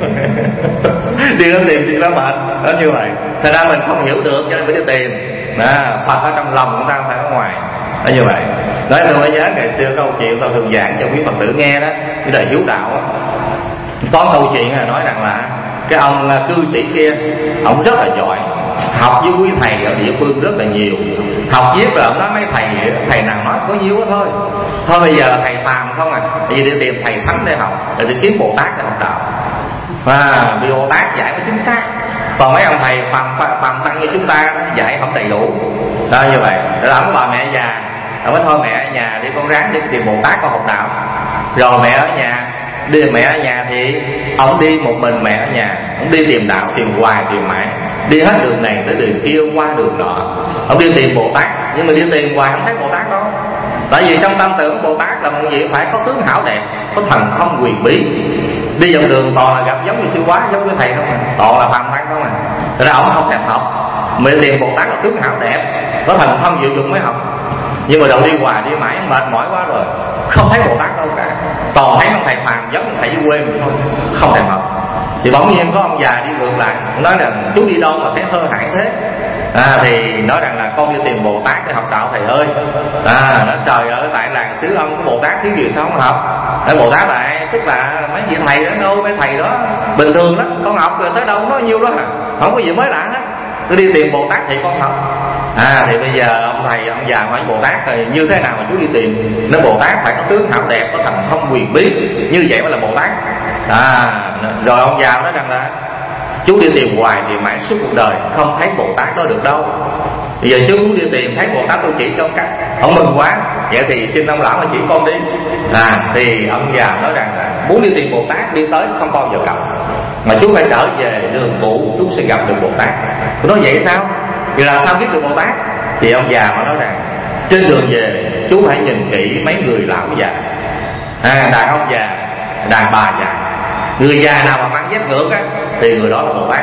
đi lên tìm thì nó mệt đó như vậy. Thật ra mình không hiểu được cho nên phải đi tìm. Phật ở trong lòng chúng ta không phải ở ngoài, đó như vậy. Nói tôi mới nhớ ngày xưa câu chuyện tôi thường giảng cho quý Phật tử nghe đó, cái đời hiếu đạo đó. Có câu chuyện là nói rằng là cái ông cư sĩ kia, ông rất là giỏi, học với quý thầy ở địa phương rất là nhiều, học viết rồi ông nói mấy thầy nào nói có nhiêu đó thôi, bây giờ thầy phàm không à, vì đi tìm thầy thánh để học, để kiếm Bồ Tát để học đạo, vì Bồ Tát dạy mới chính xác, còn mấy ông thầy phàm tăng như chúng ta dạy không đầy đủ, đó như vậy. Để làm bà mẹ già, ông nói thôi mẹ ở nhà đi, con ráng đi tìm Bồ Tát con học đạo. Rồi mẹ ở nhà, mẹ ở nhà thì ông đi một mình, mẹ ở nhà ông đi tìm đạo, tìm hoài tìm mãi, đi hết đường này tới đường kia, qua đường nọ, ông đi tìm Bồ Tát, nhưng mà đi tìm hoài không thấy Bồ Tát đâu. Tại vì trong tâm tưởng Bồ Tát là một vị phải có tướng hảo đẹp, có thần thông quyền bí, đi dòng đường toàn là gặp giống như sư quá, giống như thầy không à, toàn là phàm tăng không à. Thật ra ông không thèm học, mà tìm Bồ Tát là tướng hảo đẹp, có thần thông diệu dụng mới học. Nhưng mà đầu đi hoài đi mãi mệt mỏi quá rồi, không thấy Bồ Tát đâu cả, toàn thấy ông thầy phàm giống như thầy dưới quê mình thôi, không thèm học. Thì bỗng nhiên có ông già đi ngược lại, nói rằng chú đi đâu mà thấy thơ hại thế? Thì nói rằng là con đi tìm Bồ Tát để học đạo thầy ơi. Nói trời ơi, tại làng xứ ông có Bồ Tát thiếu gì sao không học? Bồ Tát lại tức là mấy vị thầy đó đâu, mấy thầy đó bình thường lắm, con học rồi tới đâu có nhiêu đó à, không có gì mới lạ hết. Tôi đi tìm Bồ Tát thì con học. Thì bây giờ ông thầy, ông già hỏi Bồ Tát thì như thế nào mà chú đi tìm? Nói Bồ Tát phải có tướng hảo đẹp, có thần thông quyền bí, như vậy mới là Bồ Tát. Rồi ông già nói rằng là chú đi tìm hoài thì mãi suốt cuộc đời không thấy Bồ Tát đó được đâu. Bây giờ chú muốn đi tìm thấy Bồ Tát tôi chỉ cho cách. Ông mừng quá, vậy thì xin ông lão mà chỉ con đi. Thì ông già nói rằng là muốn đi tìm Bồ Tát đi tới không bao giờ gặp, mà chú phải trở về đường cũ chú sẽ gặp được Bồ Tát. Tôi nói vậy sao? Vì làm sao biết được Bồ Tát? Thì ông già mà nói rằng trên đường về chú hãy nhìn kỹ mấy người lão già, đàn ông già, đàn bà già. Người già nào mà mang dép ngược á thì người đó là Bồ Tát,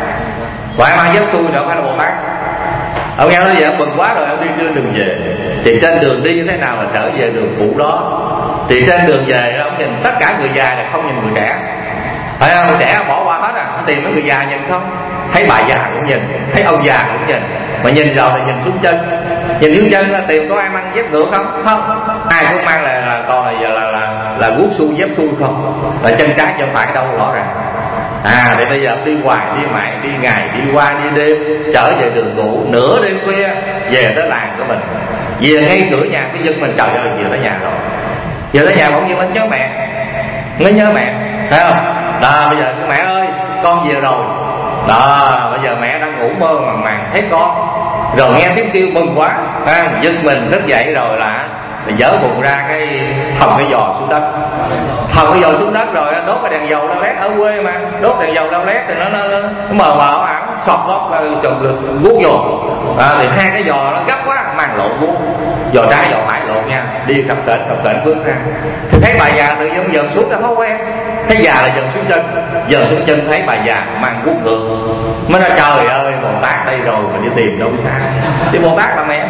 còn ai mang dép xuôi đâu phải là Bồ Tát. Ông nghe nói vậy ông mừng quá rồi, ông đi trên đường về. Thì trên đường đi như thế nào là trở về đường cũ đó. Thì trên đường về ông nhìn tất cả người già này, không nhìn người trẻ, phải không? Người trẻ bỏ qua hết ông tìm mấy người già nhìn không, thấy bà già cũng nhìn, thấy ông già cũng nhìn, mà nhìn rồi là nhìn xuống chân. Nhìn xuống chân là tìm có ai mang dép ngược không? Không, ai cũng mang là còn là giờ là guốc xuôi, dép xuôi không, là chân trái chân phải đâu rõ ràng. Thì bây giờ đi hoài đi mãi, đi ngày đi qua đi đêm, trở về đường cũ, nửa đêm khuya về tới làng của mình, về ngay cửa nhà cái dân mình, trời ơi về tới nhà rồi. Về tới nhà bỗng nhiên anh nhớ mẹ, mới nhớ mẹ, thấy không? Đó, bây giờ mẹ ơi con về rồi. Đó, bây giờ mẹ đang ngủ mơ màng thấy con, rồi nghe tiếng kêu mừng quá, giật mình thức dậy rồi là dở bụng ra cái thòng cái giò xuống đất, thòng cái giò xuống đất rồi đốt cái đèn dầu lao lét, ở quê mà đốt đèn dầu lao lét thì nó mờ mờ ảo sọt lót chồng lực guốc vô. Thì hai cái giò nó gấp quá mang lộn guốc, giò trái giò phải lộn nha, đi cặp kệnh bước ra thì thấy bà già tự nhiên dần xuống, ta thói quen thấy già là dần xuống chân thấy bà già mang guốc ngược, mới nói trời ơi Bồ Tát đây rồi, mình đi tìm đâu xa, thì Bồ Tát là mẹ.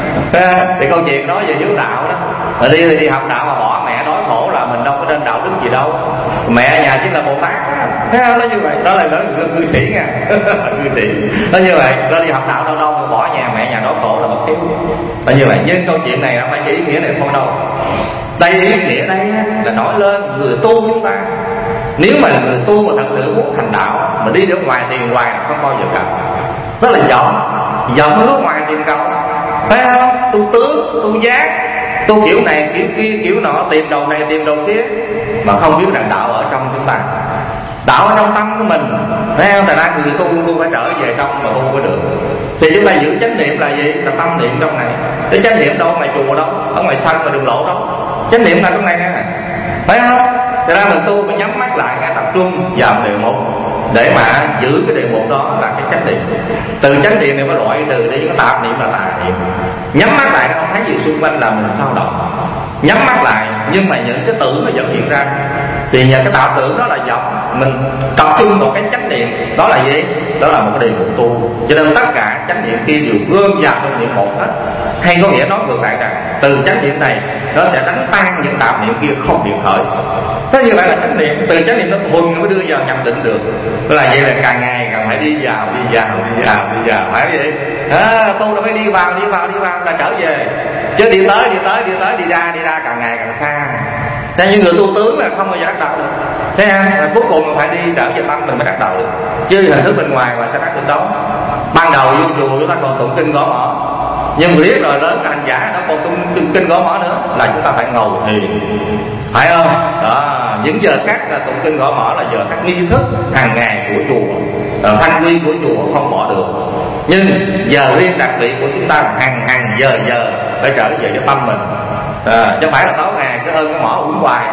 Thì câu chuyện nói về hiếu đạo đó, đi học đạo mà bỏ mẹ đói khổ là mình đâu có trên đạo đức gì đâu, mẹ ở nhà chính là Bồ Tát. Thấy không? Nó như vậy, đó là cư sĩ nha. Cư sĩ nó như vậy, nó đi học đạo đâu mà bỏ nhà mẹ nhà đói khổ là bất hiếu. Nó như vậy, nhưng câu chuyện này không phải chỉ ý nghĩa này thôi đâu. Đây ý nghĩa đây là nói lên người tu chúng ta, nếu mà người tu mà thật sự muốn thành đạo mà đi ở ngoài tiền hoài là không bao giờ gặp. Nó là dòng hướng ngoài tìm cầu, phải không? Tu tướng, tu giác, tu kiểu này kiểu kia kiểu nọ, tìm đầu này tìm đầu kia, mà không biết rằng đạo ở trong chúng ta, đạo ở trong tâm của mình, thấy không? Tại ra người tu phải trở về trong mà tu mới được. Thì chúng ta giữ chánh niệm là gì? Là tâm niệm trong này. Cái chánh niệm đâu ngoài chùa đâu, ở ngoài sân mà đường lộ đâu, chánh niệm là trong này nè, thấy không? Tại ra mình tu phải nhắm mắt lại, tập trung vào đề mục để mà giữ cái đề mục đó là cái chánh niệm. Từ chánh niệm này có loại trừ đi cái tạp niệm là tà niệm. Nhắm mắt lại không thấy gì xung quanh là mình sao động. nhắm mắt lại, nhưng mà những cái tưởng nó vẫn hiện ra. Thì nhờ cái tạo tưởng đó là dọc mình tập trung vào cái chánh niệm, đó là gì? Đó là một cái đề mục tu. Cho nên tất cả chánh niệm kia đều gom vào trong niệm một hết. Hay có nghĩa nói ngược lại rằng từ chánh niệm này nó sẽ đánh tan những tạp niệm kia không điều khởi. Đó như vậy là chánh niệm, từ chánh niệm nó thuần mới đưa vào nhập định được. Đó là vậy, là càng ngày càng phải đi vào, phải vậy. Tu là phải đi vào là trở về. Chứ đi tới đi ra càng ngày càng xa. Nên những người tu tướng là không bao giờ đắc đạo được. Thế là cuối cùng mình phải đi trở về tâm mình mới đắc đạo được. Chứ hình thức bên ngoài mà sẽ đắc được đó. Ban đầu vô chùa chúng ta còn tụng kinh gõ mõ, nhưng biết rồi lớn thành giả nó còn tụng kinh gõ mõ nữa là chúng ta phải ngồi thiền, phải không? Đó, những giờ khác là tụng kinh gõ mõ là giờ các nghi thức hàng ngày của chùa, thanh quy của chùa không bỏ được. Nhưng giờ riêng đặc biệt của chúng ta hàng giờ phải trở về cho tâm mình. Chứ phải là tối ngày cứ hơn cái mỏ uống hoài,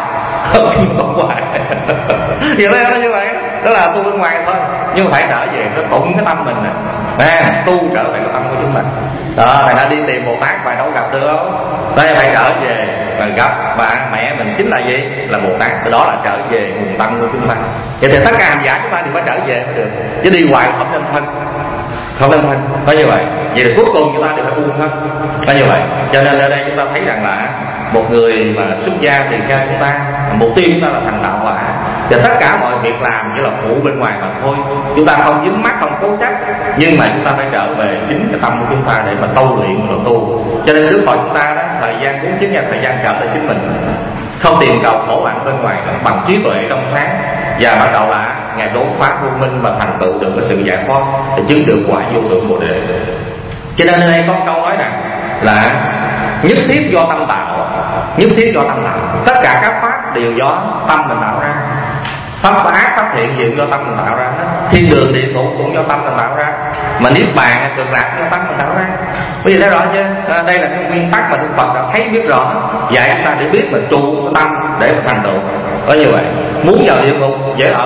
giờ đây nó như vậy, đó là tu bên ngoài thôi, nhưng phải trở về cái tụng cái tâm mình nè, tu trở về cái tâm của chúng mình. Đó, thầy đã đi tìm Bồ Tát mà đâu gặp được đâu. Đây phải trở về và gặp bà mẹ mình chính là gì? Là Bồ Tát. Đó là trở về nguồn tâm của chúng ta. Vậy thì tất cả hành giả chúng ta thì phải trở về mới được, chứ đi hoài không nên thân. Không nên thân, có như vậy. Vậy thì cuối cùng chúng ta đều phải buông thân, có như vậy. Cho nên ở đây chúng ta thấy rằng là một người mà xuất gia thì theo chúng ta mục tiêu chúng ta là thành đạo quả. Thì tất cả mọi việc làm chỉ là phụ bên ngoài mà thôi. Chúng ta không dính mắc, không cố chấp, nhưng mà chúng ta phải trở về chính cái tâm của chúng ta để mà tu luyện và tu. Cho nên Đức Phật chúng ta đó, thời gian 49 ngày thời gian trở lại chính mình, không tìm cầu khổ hạnh bên ngoài nữa, bằng trí tuệ trong sáng, và bắt đầu là ngày đốn phá vô minh và thành tựu được cái sự giải thoát, để chứng được quả vô lượng bồ đề. Cho nên ở đây có câu nói rằng là nhất thiết do tâm tạo, nhất thiết do tâm tạo. Tất cả các pháp đều do tâm mình tạo ra. Pháp ác, pháp thiện gì do tâm mình tạo ra hết. Thiên đường địa ngục cũng do tâm mình tạo ra, mà niết bàn cực lạc do tâm mình tạo ra. Bây giờ thấy rõ chưa? Đây là cái nguyên tắc mà Đức Phật đã thấy biết rõ, dạy chúng ta để biết mình trụ tâm để mà thành tựu. Có như vậy, muốn vào địa ngục dễ ở,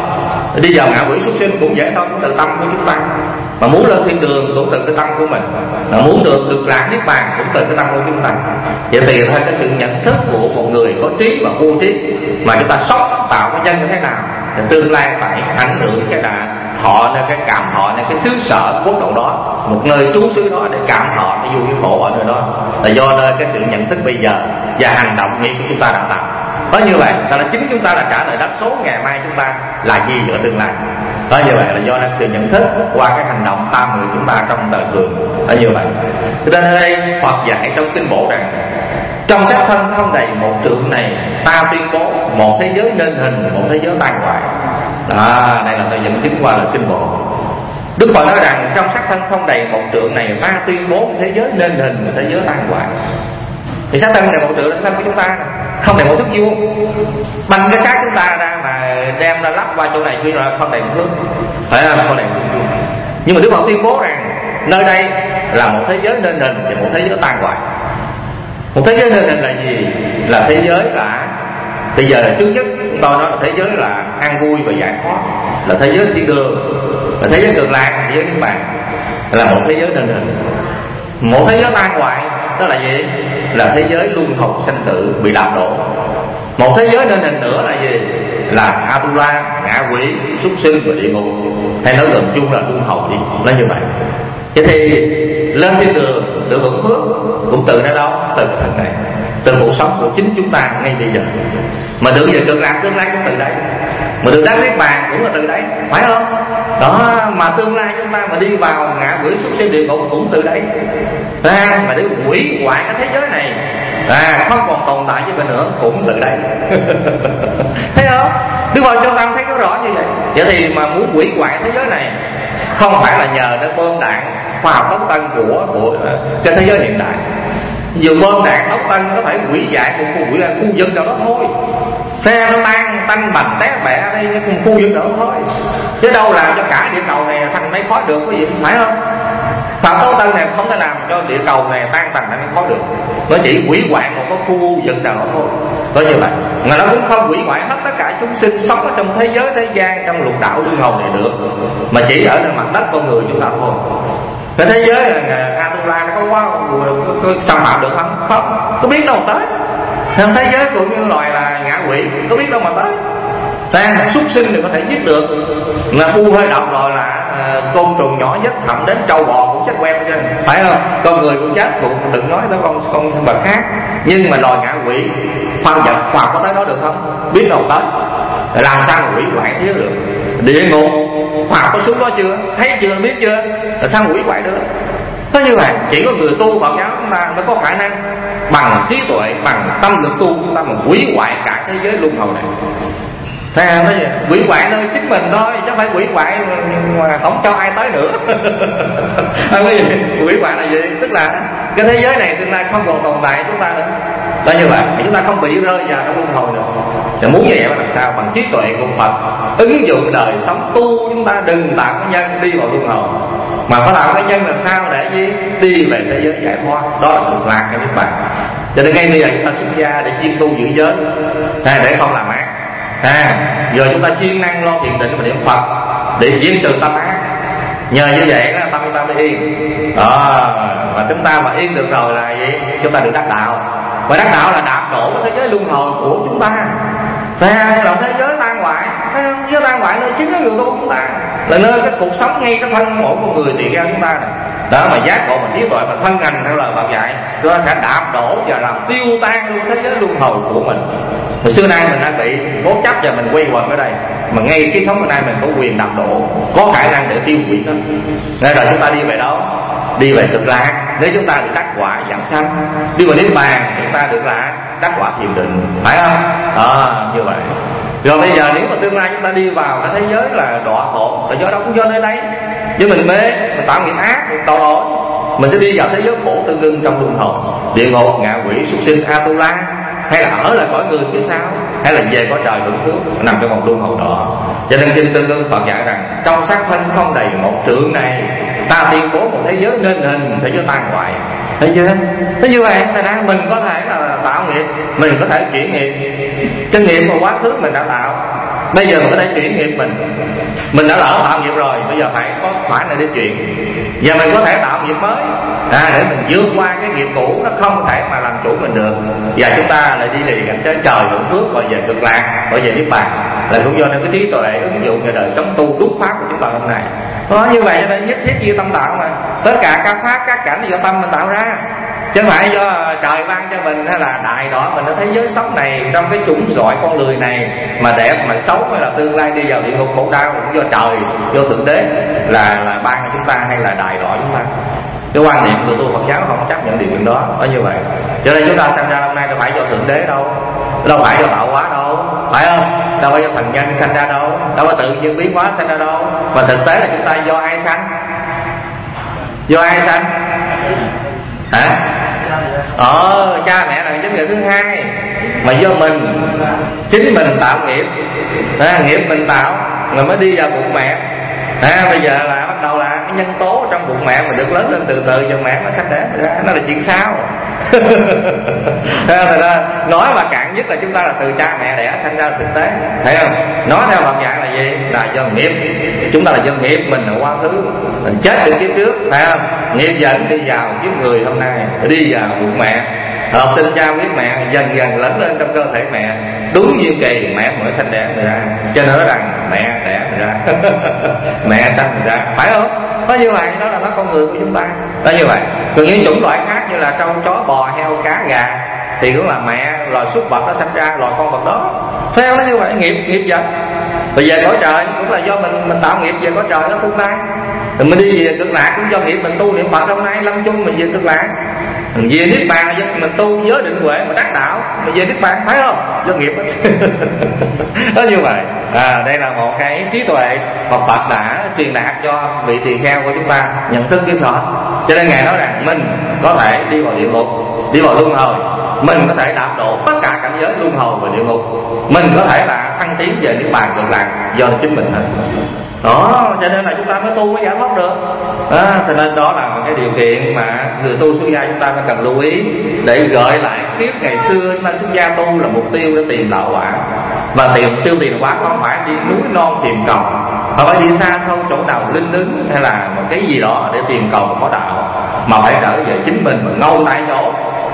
đi vào ngạ quỷ súc sinh cũng dễ thôi, cũng từ tâm của chúng ta. Mà muốn lên thiên đường cũng từ cái tâm của mình, mà muốn được cực lạc niết bàn cũng từ cái tâm của chúng ta. Vậy thì thôi, cái sự nhận thức của một người có trí và vô trí mà chúng ta sống tạo cái nhân như thế nào thì tương lai phải ảnh hưởng cái là thọ nên cái cảm thọ nên cái xứ sở quốc độ đó, một nơi trú xứ đó để cảm thọ cái vui cái khổ ở nơi đó, là do nơi cái sự nhận thức bây giờ và hành động nghiệp của chúng ta đã tạo. Có như vậy, ta là chính chúng ta là trả lời đáp số ngày mai chúng ta là gì ở tương lai. Có như vậy là do sự nhận thức qua cái hành động tam người chúng ta trong đời thường. Có như vậy. Cho nên ở đây Phật dạy trong kinh bộ rằng trong xác thân không đầy một trượng này, ta tuyên bố một thế giới nên hình, một thế giới tan hoại. Đây là tôi dẫn chứng qua là kinh bộ. Đức Phật nói rằng trong xác thân không đầy một trượng này, ta tuyên bố một thế giới nên hình, một thế giới tan hoại. Thì xác thân này một trượng là thân của chúng ta, không đầy một thước vuông. Banh cái xác chúng ta ra mà đem ra lắp qua chỗ này tuy là không đầy một thước, phải là không đầy một thước vuông. Nhưng mà Đức Phật tuyên bố rằng nơi đây là một thế giới nên hình và một thế giới tan hoại. Một thế giới nên hình là gì? Là thế giới là bây giờ là trước nhất chúng tôi nói là thế giới là an vui và giải thoát, là thế giới thiên đường, là thế giới cực lạc, thế giới niết bàn, là một thế giới nên hình. Một thế giới tan hoại đó là gì? Là thế giới luân hồi sanh tử bị đạp đổ. Một thế giới nên hình nữa là gì? Là Atula, ngạ quỷ, súc sinh và địa ngục, hay nói gần chung là luân hồi đi, nó như vậy. Vậy thì lên thiên đường được hưởng phước cũng từ nơi đâu? Từ phần này, từ cuộc sống của chính chúng ta ngay bây giờ. Mà được về cực lạc tương lai cũng từ đấy, mà được đắc niết bàn cũng là từ đấy, phải không? Đó, mà tương lai chúng ta mà đi vào ngạ quỷ súc sinh địa ngục cũng từ đấy. Mà để hủy hoại cái thế giới này, không còn tồn tại với mình nữa cũng từ đấy. Thấy không? Đức Phật cho ta thấy có rõ như vậy. Vậy thì mà muốn hủy hoại thế giới này không phải là nhờ đến bom đạn khoa học tốc tân của cái thế giới hiện đại. Dù bom đạn tốc tân có thể hủy hoại một khu vực nào đó thôi, xe nó tan bành té bẹ đây khu vực nào đó thôi, chứ đâu làm cho cả địa cầu này thành mấy khói được cái gì, phải không? Phạm tốc tân này không thể làm cho địa cầu này tan thành mấy khói được, nó chỉ hủy hoại một cái khu vực nào đó thôi. Có như vậy mà nó cũng không hủy hoại hết tất cả chúng sinh sống ở trong thế giới thế gian, trong lục đạo luân hồi này được, mà chỉ ở trên mặt đất con người chúng ta thôi. Cái thế giới là Atula nó có xâm phạm được không? Không, có biết đâu tới. Thế giới cũng như loài là ngạ quỷ, có biết đâu mà tới. Súc sinh thì có thể giết được, là bu hơi độc rồi là côn trùng nhỏ nhất, thậm đến trâu bò cũng chết quen chứ, phải không? Con người cũng chết, cũng đừng nói tới con vật khác. Nhưng mà loài ngạ quỷ, khoa học có tới đó được không? Biết đâu tới. Làm sao mà quỷ hoại thế được? Địa ngục khoa học có xuống đó chưa? Thấy chưa? Biết chưa? Là sao quỷ hoại được? Nó như vậy, chỉ có người tu Phật giáo chúng ta mới có khả năng bằng trí tuệ, bằng tâm lực tu chúng ta mà hủy hoại cả thế giới luân hồi này. Nói vậy, quỷ hoại nơi chính mình thôi, chứ không phải quỷ hoại mà không cho ai tới nữa. Quỷ hoại là gì? Tức là cái thế giới này tương lai không còn tồn tại chúng ta nữa. Là như vậy, chúng ta không bị rơi vào trong luân hồi nữa. Thì muốn như vậy làm sao? Bằng trí tuệ của Phật, ứng dụng đời sống tu, chúng ta đừng tạo cái nhân đi vào luân hồi, mà phải tạo cái nhân làm sao để gì? Đi về thế giới giải thoát, đó là cực lạc hay niết bàn. Cho nên ngay bây giờ chúng ta xuất gia để chuyên tu giữ giới, để không làm ác. Giờ chúng ta chuyên năng lo thiền định và niệm Phật để diệt trừ tâm ác. Nhờ như vậy đó, tâm chúng ta mới yên. Và chúng ta mà yên được rồi là gì? Chúng ta được đắc đạo. Và đắc đạo là đạp đổ cái thế giới luân hồi của chúng ta. Là thế giới tan hoại. Thế giới tan hoại nơi chính cái người tu chúng ta, là nơi cái cuộc sống ngay cái thân mỗi một người tỳ kheo chúng ta này. Đó mà giác ngộ, mà trí tuệ, mà thân hành theo lời Phật dạy, chúng ta sẽ đạp đổ và làm tiêu tan luôn thế giới luân hồi của mình. Mà xưa nay mình đang bị cố chấp và mình quay quần ở đây, mà ngay cái thống hôm nay mình có quyền đạp đổ, có khả năng để tiêu hủy nó. Nên rồi chúng ta đi về đâu? Đi về cực lạc. Nếu chúng ta được đắc quả dạng sanh, đi vào niết bàn, chúng ta được là đắc quả thiền định, phải không? Như vậy. Rồi bây giờ nếu mà tương lai chúng ta đi vào cái thế giới là đọa khổ, là do đâu cũng do nơi đây. Chứ mình mê, mình tạo nghiệp ác, mình tội lỗi, mình sẽ đi vào thế giới khổ tương đương trong luân hồi, địa ngục, ngạ quỷ, súc sinh, Atula, hay là ở lại cõi người phía sau, hay là về cõi trời hưởng phước, nằm trong vòng luân hồi đó. Cho nên kinh Tương Ưng Phật dạy rằng trong xác thân không đầy một trượng này, ta tuyên bố một thế giới nên hình, thế giới tan hoại. Thấy chưa? Thế như vậy, thật ra mình có thể là tạo nghiệp, mình có thể chuyển nghiệp. Cái nghiệp mà quá khứ mình đã tạo, bây giờ mình có thể chuyển nghiệp mình đã lỡ tạo nghiệp rồi, bây giờ phải có khoản này để chuyển, và mình có thể tạo nghiệp mới để mình vượt qua cái nghiệp cũ, nó không thể mà làm chủ mình được, và chúng ta lại đi liền cảnh giới trời hưởng phước, rồi về cực lạc, rồi về niết bàn. Là cũng do nên cái trí tuệ ứng dụng về đời sống tu đúc pháp của chúng ta hôm nay. Nó như vậy cho nên nhất thiết như tâm tạo mà, tất cả các pháp các cảnh do tâm mình tạo ra, chứ không phải do trời ban cho mình, hay là đại đỏ mình ở thế giới sống này, trong cái chủng loại con người này mà đẹp mà xấu, hay là tương lai đi vào địa ngục khổ đau cũng do trời, do thượng đế là ban cho chúng ta, hay là đại đỏ chúng ta. Cái quan niệm của tu Phật giáo không chấp nhận điều kiện đó, có như vậy. Cho nên chúng ta sinh ra hôm nay đâu phải do thượng đế đâu phải do tạo hóa đâu, phải không? Đâu phải do thần nhân sinh ra đâu phải tự nhiên biến hóa sinh ra đâu, mà thực tế là chúng ta do ai sanh? Do ai sanh? Hả? Cha mẹ là chính người thứ hai, mà do mình, chính mình tạo nghiệp, nghiệp mình tạo rồi mới đi vào bụng mẹ. Bây giờ là bắt đầu là cái nhân tố trong bụng mẹ mình được lớn lên từ từ, cho mẹ nó sanh đẻ ra, nó là chuyện sao? Nói mà cạn nhất là chúng ta là từ cha mẹ đẻ sanh ra thực tế, thấy không? Nói theo Phật dạy là gì? Là do nghiệp, chúng ta là do nghiệp mình ở quá khứ, mình chết từ kiếp trước, thấy không? Nghiệp dẫn đi vào kiếp người hôm nay, đi vào bụng mẹ, hợp tinh cha quyết mẹ, dần dần lớn lên trong cơ thể mẹ, đúng như kỳ mẹ mới sanh đẻ người ra, cho nên nói rằng mẹ đẻ người ra, mẹ sanh người ra, phải không? Có như vậy, đó là nó con người của chúng ta, đó như vậy. Còn những chủng loại khác như là trâu, chó, bò, heo, cá, gà thì cũng là mẹ loài súc vật nó sanh ra loài con vật đó, theo nó như vậy, nghiệp dẫn. Rồi về cõi trời cũng là do mình tạo nghiệp về cõi trời nó tương lai. Rồi mình đi về cực lạc cũng do nghiệp mình tu niệm Phật hôm nay lâm chung mình về cực lạc. Mình về niết bàn là do mình tu giới định huệ mà đắc đạo, mình về niết bàn, phải không? Do nghiệp đó như vậy. Đây là một cái trí tuệ mà Phật đã truyền đạt cho vị tỳ kheo của chúng ta nhận thức biết rõ. Cho nên ngài nói rằng mình có thể đi vào địa ngục, đi vào luân hồi, mình có thể đạp đổ tất cả cảnh giới luân hồi và địa ngục, mình có thể là thăng tiến về niết bàn cực lạc do chính mình hết. Đó, cho nên là chúng ta mới tu mới giải thoát được. Cho nên đó là một cái điều kiện mà người tu xuất gia chúng ta phải cần lưu ý, để gợi lại kiếp ngày xưa chúng ta xuất gia tu là mục tiêu để tìm đạo quả. Và tiêu tiền quả không phải đi núi non tìm cầu, mà phải đi xa sâu chỗ nào linh đứng hay là một cái gì đó để tìm cầu có đạo, mà phải trở về chính mình mà ngâu tại chỗ.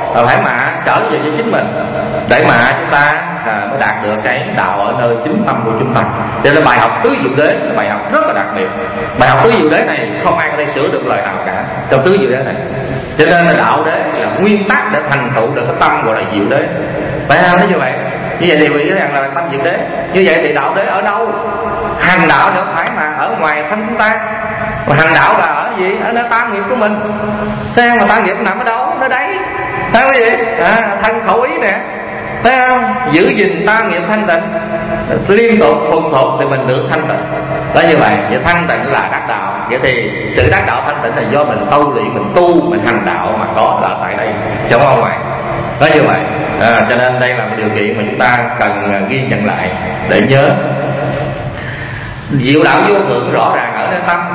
phải mà trở về với chính mình để mà chúng ta mới đạt được cái đạo ở nơi chính tâm của chúng ta. Cho nên bài học tứ diệu đế là bài học rất là đặc biệt. Bài học tứ diệu đế này không ai có thể sửa được lời nào cả trong tứ diệu đế này. Cho nên là đạo đế là nguyên tắc để thành tựu được cái tâm gọi là diệu đế. Phải không? Nói như vậy. Như vậy thì quý rằng là tâm diệu đế. Như vậy thì đạo đế ở đâu? Hành đạo đâu phải mà ở ngoài thân chúng ta. Mà hành đạo là ở gì? Ở nơi tam nghiệp của mình. Thấy không? Mà tam nghiệp nằm ở đâu? Nơi đấy. Thấy không gì? Thân khẩu ý nè. Thấy không? Giữ gìn tam nghiệp thanh tịnh, liên tục thuần thục thì mình được thanh tịnh. Đó như vậy. Vậy thanh tịnh là đắc đạo. Vậy thì sự đắc đạo thanh tịnh là do mình tu luyện, mình tu, mình hành đạo mà có là tại đây, trong ở ngoài. Đó như vậy. Cho nên đây là một điều kiện mà chúng ta cần ghi nhận lại để nhớ. Diệu đạo vô thượng rõ ràng ở nơi tâm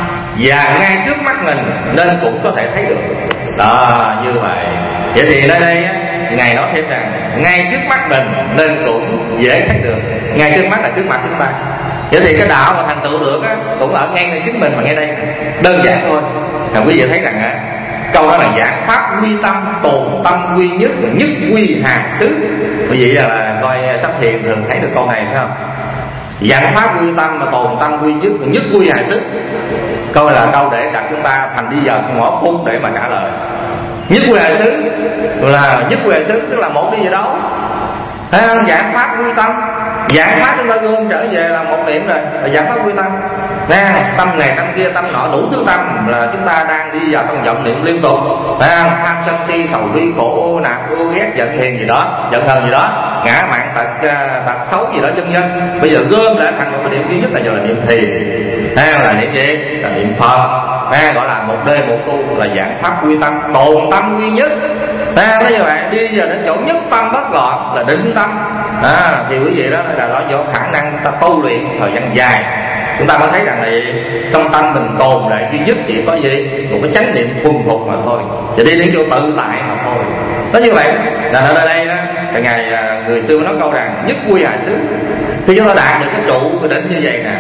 và ngay trước mắt mình nên cũng có thể thấy được. Đó như vậy. Vậy thì nơi đây Ngài nói thêm rằng ngay trước mắt mình nên cũng dễ thấy được. Ngay trước mắt là trước mặt chúng ta. Vậy thì cái đạo mà thành tựu được cũng ở ngay nơi chính mình mà ngay đây. Đơn giản thôi. Quý vị thấy rằng câu đó là giảng pháp quy tâm, tồn tâm quy nhất, nhất quy hàng xứ. Quý vị là coi sách thiền thường thấy được câu này phải không? Giảng pháp quy tâm mà tồn tâm quy nhất, nhất quy hàng xứ. Câu là câu để đặt chúng ta thành đi giờ ngõ cút để mà trả lời. Nhất quy hàng xứ là nhất quy hàng xứ tức là một đi về đâu? Thấy không? Giảng pháp quy tâm. Giảng pháp chúng ta gom trở về là một điểm rồi. Là giảng pháp quy tâm. Nè, tâm này tâm kia tâm nọ đủ thứ tâm là chúng ta đang đi vào trong vọng niệm liên tục. Thấy không? Tham sân si sầu bi khổ ô nạp ưu ghét giận hiền gì đó, giận hờn gì đó, ngã mạn tật xấu gì đó vân vân. Bây giờ gom lại thành một cái điểm duy nhất là giờ là niệm thiền. Thấy không? Là niệm gì? Là niệm Phật. Gọi là một đê một tu là giảng pháp quy tâm, tồn tâm quy nhất. Nói như vậy đi giờ đến chỗ nhất tâm bất loạn là định tâm. Thì quý vị đó là do khả năng ta tu luyện thời gian dài chúng ta mới thấy rằng là trong tâm mình tồn lại duy nhất chỉ có gì? Một cái chánh niệm thuần phục mà thôi. Chỉ đi đến chỗ tự tại mà thôi. Nó như vậy là ở đây đó ngày người xưa nói câu rằng nhất quy hạ xứ. Khi chúng ta đạt được cái trụ cái đỉnh như vậy nè,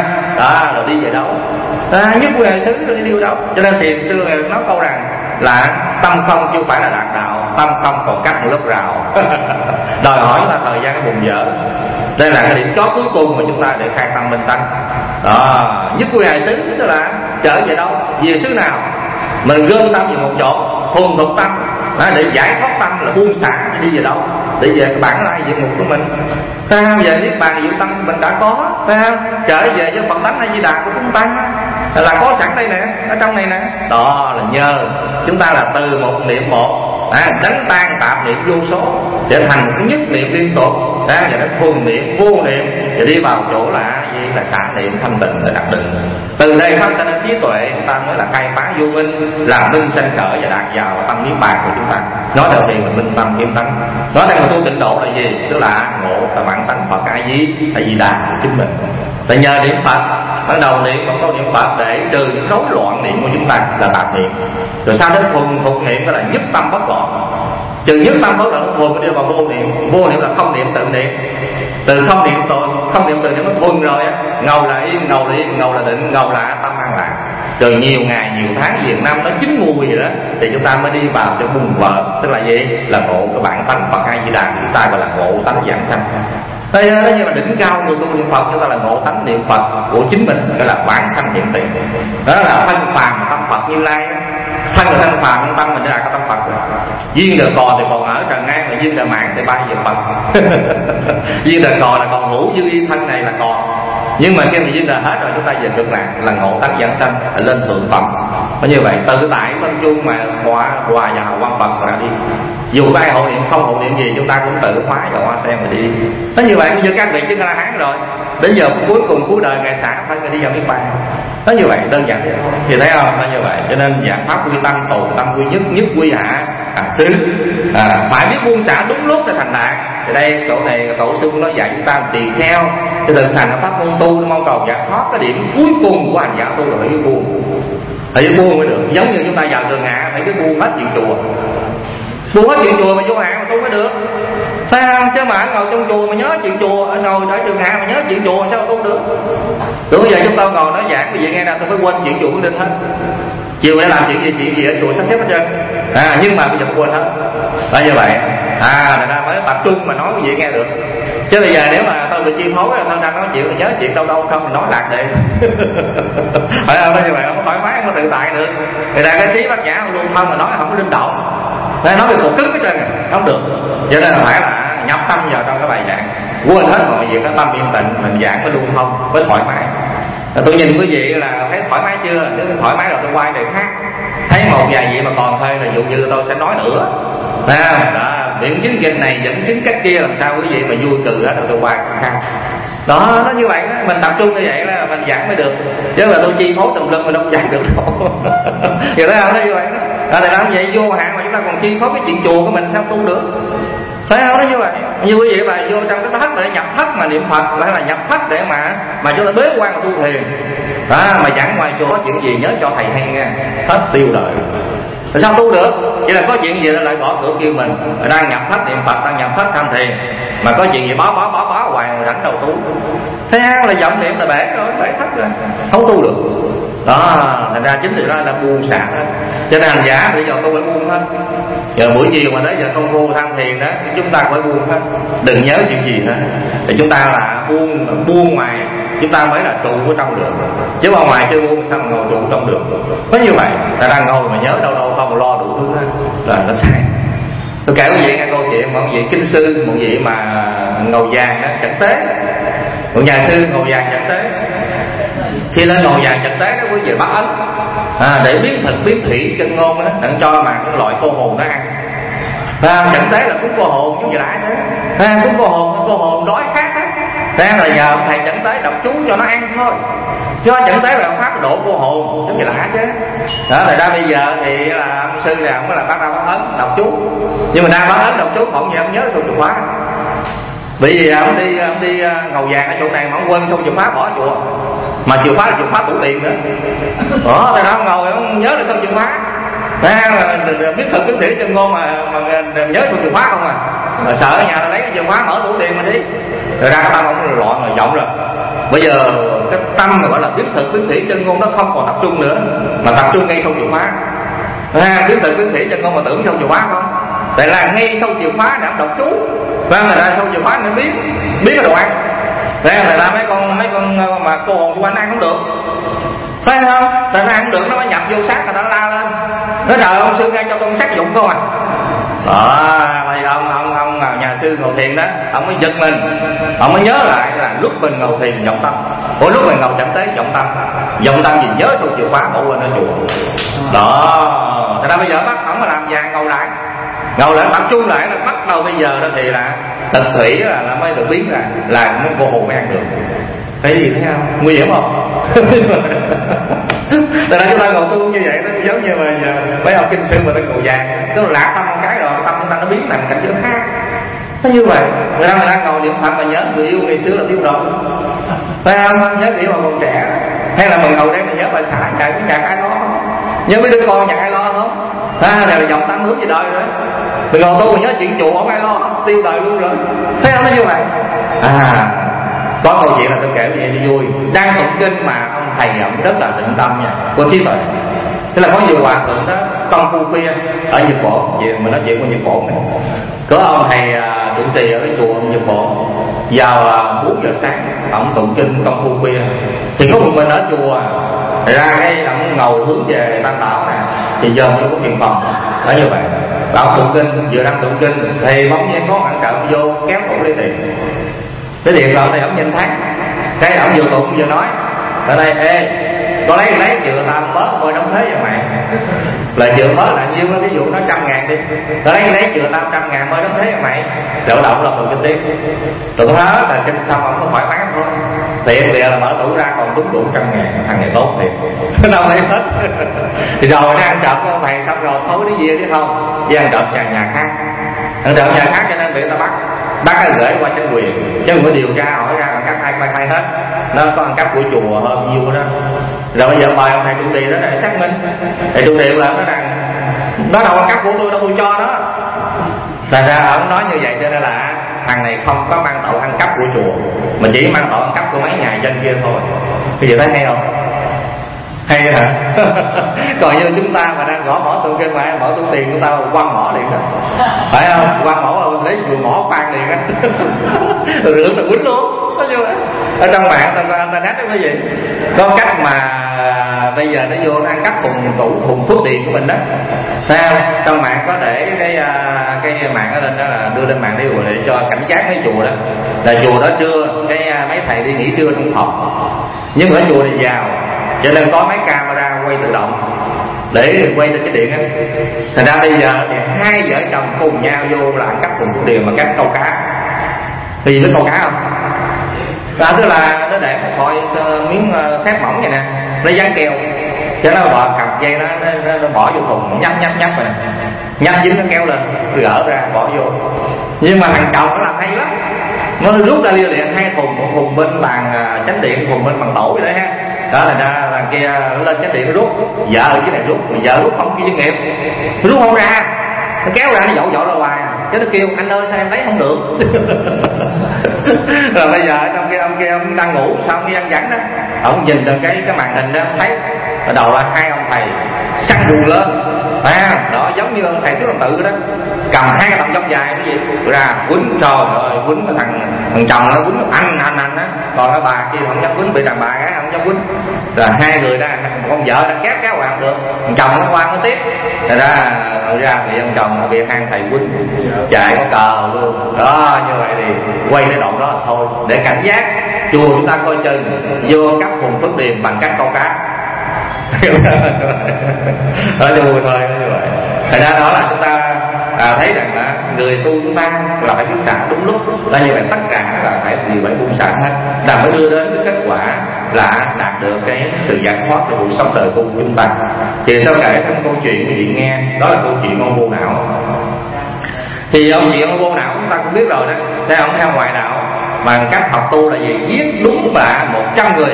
đó rồi đi về đâu? Nhất quy hạ xứ rồi đi đâu? Cho nên thiền xưa nói câu rằng là tâm không chứ không phải là đạt đạo, tâm không còn cách một lớp rào. Đòi hỏi là thời gian nó bùng dở. Đây là cái điểm chót cuối cùng mà chúng ta để khai tâm minh tánh. Nhất quy hạ xứ tức là trở về đâu? Về xứ nào? Mình gom tâm về một chỗ, thuần thục tâm để giải thoát tâm là buông xả. Đi về đâu? Để về cái bản lai diện mục của mình. Phải không? Về niết bàn diệu tâm mình đã có. Phải không? Trở về với Phật tánh A Di Đà của chúng ta là có sẵn đây nè, ở trong này nè. Đó là nhờ chúng ta là từ một niệm một đánh tan tạp niệm vô số trở thành một cái nhất niệm liên tục. Và nó thuần niệm vô niệm và đi vào chỗ là gì? Là xả niệm thanh tịnh để đạt định. Từ đây phát sinh trí tuệ, chúng ta mới là khai phá vô minh, làm minh sanh khởi và đạt vào tâm niết bàn của chúng ta. Nói đầu tiên là minh tâm kiếm tánh. Nói đây mà tu tịnh độ là gì? Tức là ngộ là bản tánh Phật A Di Đà của chính mình. Tại nhờ niệm Phật, ban đầu niệm một câu niệm Phật để trừ những rối loạn niệm của chúng ta là tạp niệm. Rồi sau đến thuần phục niệm đó là nhất tâm bất loạn. Trừ nhất tâm bất loạn thuần mới đưa vào vô niệm. Vô niệm là không niệm tự niệm. Từ không niệm tự niệm nó thuần rồi á. Ngầu là yên, ngầu là yên, ngầu là định, ngầu là tâm an lạc. Rồi nhiều ngày, nhiều tháng, nhiều năm nó chín mùi gì đó thì chúng ta mới đi vào cho bùng vợ. Tức là gì? Là ngộ cái bản tánh Phật A Di Đà của chúng ta gọi là ngộ tánh giảng sanh. Đây đó như là đỉnh cao người tu niệm Phật chúng ta là ngộ tánh niệm Phật của chính mình, gọi là bản sanh hiện tiền. Đó là thân phàm tâm Phật Như Lai. Thân là thân phàm, tâm mình đã là cái tâm Phật rồi. Duyên đời cò thì còn ở trần an, mà duyên đời mạng thì bay về Phật. Duyên đời cò là còn hữu dư y thân này là còn. Nhưng mà khi mà duyên đời hết rồi chúng ta về cực lạc là ngộ tánh giảng sanh, lên thượng phẩm. Có như vậy tự tại phân chung mà hòa vào quan Phật rồi đi. Dù có ai hộ niệm không hộ niệm gì chúng ta cũng tự hóa vào hoa sen mà đi. Nó như vậy bây giờ các vị chứng A Hán rồi, đến giờ cuối cùng cuối đời ngày xả thân rồi đi vào niết bàn. Nó như vậy đơn giản thế thôi. Thì thấy không? Nó như vậy. Cho nên giảng pháp quy tâm, tồn tâm quy nhất, nhất quy hạ xứ. Phải biết buông xả đúng lúc để thành đạt. Thì đây chỗ này tổ sư nó dạy chúng ta tùy theo cái thực hành pháp môn tu nó mong cầu giải thoát cái điểm cuối cùng của hành giả tu là phải biết buông. Phải biết buông mới được. Giống như chúng ta vào trường hạ phải biết buông hết chuyện chùa. Buông hết chuyện chùa mà vô hạ mà tu mới được. Phải không? Chứ mà ngồi trong chùa mà nhớ chuyện chùa, ngồi ở trường hạ mà nhớ chuyện chùa sao tu được? Rồi bây giờ chúng ta ngồi nói giảng bây giờ nghe nào tôi phải quên chuyện chùa của Đinh hết. Chiều để làm chuyện gì ở chùa sắp xếp hết trơn. Nhưng mà bây giờ quên hết. Đó như vậy. Người ta mới tập trung mà nói cái gì nghe được. Chứ bây giờ nếu mà tôi bị chi phối, tôi đang nói chuyện, nhớ chuyện đâu đâu không, mình nói lạc đi. Phải không? Đó như vậy không có thoải mái, không có tự tại được. Người ta cái trí bát nhã luôn thông mà nói không có linh động. Nói về cục cứng hết trơn, không được. Cho nên là phải là nhập tâm vào trong cái bài giảng, quên hết mọi việc, nó tâm yên tĩnh, mình giảng mới lưu thông, mới thoải mái. Tôi nhìn quý vị là thấy thoải mái chưa? Nếu thoải mái rồi tôi quay đề khác. Thấy một vài vị mà còn hơi là dụ như tôi sẽ nói nữa. Đó, biện chứng kinh này dẫn chứng cách kia, làm sao quý vị mà vui cười đó rồi tôi quay khác. Đó, nó như vậy đó. Mình tập trung như vậy là mình giảng mới được. Chứ là tôi chi phối tùm lum mình không giảng được đâu. Hiểu thấy không? Nó như vậy đó. Tại làm vậy vô hạn mà chúng ta còn chi phối cái chuyện chùa của mình sao tu được? Thấy không? Nó như vậy. Như quý vị mà vô trong cái thất để nhập thất mà niệm Phật, hay là nhập thất để mà chúng ta bế quan tu thiền. Đó, mà giảng ngoài chùa có chuyện gì nhớ cho thầy hay nghe. Hết tiêu đời. Tại sao tu được? Chỉ là có chuyện gì nó lại gõ cửa kêu mình đang nhập thất niệm Phật, đang nhập thất tham thiền, mà có chuyện gì báo hoài rảnh đầu tu. Thế là vọng niệm là bể rồi, bể thất rồi, không tu được. Đó, thành ra chính từ đó là buông xả hết. Cho nên hành giả bây giờ tôi phải buông hết. Giờ buổi chiều mà tới giờ công phu tham thiền đó, chúng ta phải buông hết, đừng nhớ chuyện gì hết. Thì chúng ta là buông ngoài, chúng ta mới là trụ ở trong được. Chứ bên ngoài chưa buông sao mà ngồi trụ trong được? Có như vậy, ta đang ngồi mà nhớ đâu không lo đủ thứ hết, là nó sai. Tôi kể quý vị nghe câu chuyện một vị kinh sư, một vị mà ngầu vàng đó, chặt tế, một nhà sư ngầu vàng chặt tế. Khi lên ngồi vàng chặt tế đó quý vị bắt ấn để biến thực biến thủy chân ngôn đó, đặng cho mà cái loại cô hồn nó ăn. Chặt tế là cúng cô hồn chứ gì lại thế. Cúng cô hồn đói khát hết. Đang là nhờ thầy chẩn tế đọc chú cho nó ăn thôi. Chứ chẩn tế là pháp độ cô hồn chứ gì lạ chứ. Đó là ra bây giờ thì là ông sư này ông là bắt đầu bắt ấn đọc chú. Nhưng mà đang bắt ấn đọc chú không gì ông nhớ số chìa khóa. Bởi vì ông đi ngầu vàng ở chỗ này mà ông quên xong chìa khóa bỏ chùa. Mà chìa khóa là chìa khóa tủ tiền nữa. Đó, tại đó ông ngồi ông nhớ được xong chìa khóa. Biết thực cái thể chân ngôn mà nhớ xong chìa khóa không à. Mà sợ ở nhà lấy cái chìa khóa mở tủ tiền mà đi. Rồi ra cái tâm ông loạn rồi giọng rồi. Bây giờ cái tâm mà gọi là biết thực biết thủy chân ngôn nó không còn tập trung nữa, mà tập trung ngay sau chìa khóa. Biết thực biết thủy chân ngôn mà tưởng sau chìa khóa không? Tại là ngay sau chìa khóa đã đọc chú. Và người ta sau chìa khóa mới biết cái đồ ăn. Thế người ta mấy con mà cô hồn của anh ăn không được. Phải không? Tại nó ăn không được nó mới nhập vô xác người ta la lên. Nói trời ông sư nghe cho con xác dụng không à? Bây giờ ông nhà sư ngồi thiền đó, ông mới giật mình, ông mới nhớ lại là lúc mình ngồi thiền vọng tâm, lúc mình ngồi chánh tế vọng tâm gì nhớ sau chìa khóa bỏ quên ở chùa. Đó, thật ra bây giờ bắt ông mà làm vàng ngồi lại tập trung lại, là bắt đầu bây giờ đó thì là thực thủy là mới được biến ra, là mới cô hồn mới ăn được. Thấy gì thấy không? Nguy hiểm không? Tại ra chúng ta ngồi tu như vậy nó giống như mà mấy ông kinh sư mà nó ngồi vàng, nó lạc tâm một cái rồi tâm chúng ta nó biến thành cảnh giới khác. Nó như vậy. Người ta ngồi niệm Phật mà nhớ người yêu ngày xưa là tiêu rồi. Phải không? Nhớ người yêu mà còn trẻ. Hay là mình ngồi đây mình nhớ bà xã nhà ai lo không? Nhớ mấy đứa con nhà ai lo không? Này là dòng tâm hướng về đời rồi. Mình ngồi tu mình nhớ chuyện chùa không ai lo, tiêu đời luôn rồi. Thấy không? Nó như vậy. Có câu chuyện là tôi kể về đi vui. Đang tụng kinh mà ông thầy ông rất là tĩnh tâm nha, có trí tuệ. Thế là có nhiều hòa thượng đó công phu khuya ở Nhật Bản, mình nói chuyện của Nhật Bản này. Có ông thầy trụ trì ở cái chùa Nhật Bản, vào 4 giờ sáng ông tụng kinh công phu khuya. Thì có một mình ở chùa, ra cái ông ngồi hướng về Tam Bảo này, thì giờ mới có thiền phòng ở như vậy. Ông tụng kinh, vừa đang tụng kinh thì bỗng nhiên có bạn cậu vô kéo cổ lấy tiền. Cái điện thoại này ông nhìn thấy, cái ông vừa tụng vừa nói ở đây: ê, có lấy chừa tao bớt coi đóng thế cho mày. Là chừa bớt là nhiêu đó, ví dụ nó 100.000 đi, có lấy chừa tao 100.000 mới đóng thế cho mày. Đậu động là tụng kinh tiếp, tụng hết là kinh xong ông có thoải mái thôi. Tiền bịa là mở tủ ra còn đúng đủ 100.000, thằng này tốt thiệt. Đâu lấy hết. Thì rồi nó ăn trộm con thầy xong rồi thối cái gì chứ không, với ăn trộm nhà khác. Ăn trộm nhà khác cho nên bị ta bắt cái gửi qua chính quyền, chứ người điều tra hỏi ra ăn cắp hai hết. Nó có ăn cắp của chùa hơn nhiêu đó. Rồi bây giờ mời ông thầy trụ trì đó để xác minh. Thầy trụ trì là nó rằng nó đâu ăn cắp của tôi, đâu tôi cho nó. Thành ra ông nói như vậy cho nên là thằng này không có mang tội ăn cắp của chùa, mà chỉ mang tội ăn cắp của mấy nhà dân kia thôi. Bây giờ thấy hay không? hay hả? Còn như chúng ta mà đang gõ mỏ tụng kinh mà mở tủ tiền, chúng ta quăng mỏ liền đó, phải không? Quăng mỏ lấy vừa mỏ khoan liền á, rồi rửa rồi quýnh luôn. Ở trong mạng ta coi internet đó quý vị, có cách mà bây giờ nó vô nó ăn cắp thùng thuốc điện của mình đó, thấy không? Trong mạng có để cái mạng ở lên đó là đưa lên mạng đi để cho cảnh giác mấy chùa đó, là chùa đó trưa mấy thầy đi nghỉ trưa trong phòng, nhưng mà ở chùa thì giàu cho nên có mấy camera quay tự động để quay lên cái điện á. Thành ra bây giờ thì hai vợ chồng cùng nhau vô là cắp thùng thuốc điện mà cắt câu cá. Vì biết câu cá không? Tức là nó để một thỏi miếng thép mỏng vậy nè, nó dán keo, cho nó bỏ cầm dây nó bỏ vô thùng, nhấp này, nhấp dính nó kéo lên, gỡ ra bỏ vô. Nhưng mà thằng chồng nó làm hay lắm, nó rút ra lia liền hai thùng, một thùng bên bàn chánh điện, thùng bên bằng tổ vậy đó ha. Đó thành ra là kia lên chánh điện nó rút, vợ ở cái này rút, vợ rút không chuyên nghiệp, rút không ra, nó kéo ra nó dỗ ra hoài, chứ nó kêu anh ơi sao em lấy không được. Rồi bây giờ trong kia ông đang ngủ xong đi ăn vắng đó, ông nhìn được cái màn hình đó, thấy ở đầu là hai ông thầy săn buồn lên, đó giống như ông thầy Thích Đồng Tự đó, cầm hai cái tầm dông dài cái gì ra quýnh, trời ơi quýnh cái thằng chồng nó quýnh anh á, còn cái bà kia không dám quýnh, bị thằng bà gái không dám quýnh. Rồi hai người đó, con vợ đã kéo hoàng được, thằng chồng nó qua nó tiếp, rồi ra bị ông chồng bị hai thầy quýnh chạy có cờ luôn đó. Như vậy thì quay cái đoạn đó là thôi, để cảnh giác chùa chúng ta coi chừng vô cắp thùng thuốc tiền bằng cách câu cá. Ở chùa thôi như vậy. Thành ra đó là chúng ta thấy rằng là người tu chúng ta là phải biết xả đúng lúc, là như vậy tất cả là phải buông xả hết, là mới đưa đến cái kết quả là đạt được cái sự giải thoát trong cuộc sống đời tu của chúng ta. Thì tôi kể thêm câu chuyện quý vị nghe, đó là câu chuyện ông vô não. Thì ông vô não chúng ta cũng biết rồi đó, thế ông theo ngoại đạo bằng cách học tu là gì? Giết đúng bạ 100 người,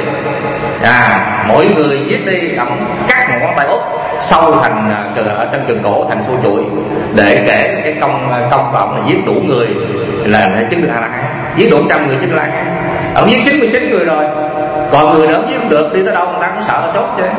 mỗi người giết đi, ông cắt một ngón tay út sâu thành ở trên cần cổ thành xô chuỗi, để kể cái công của ông là giết đủ người là chứng được A-la-hán, giết đủ 100 người chứng được A-la-hán. Ông giết 99 người rồi, còn người nữa giết không được, đi tới đâu người ta cũng sợ nó chốt chứ.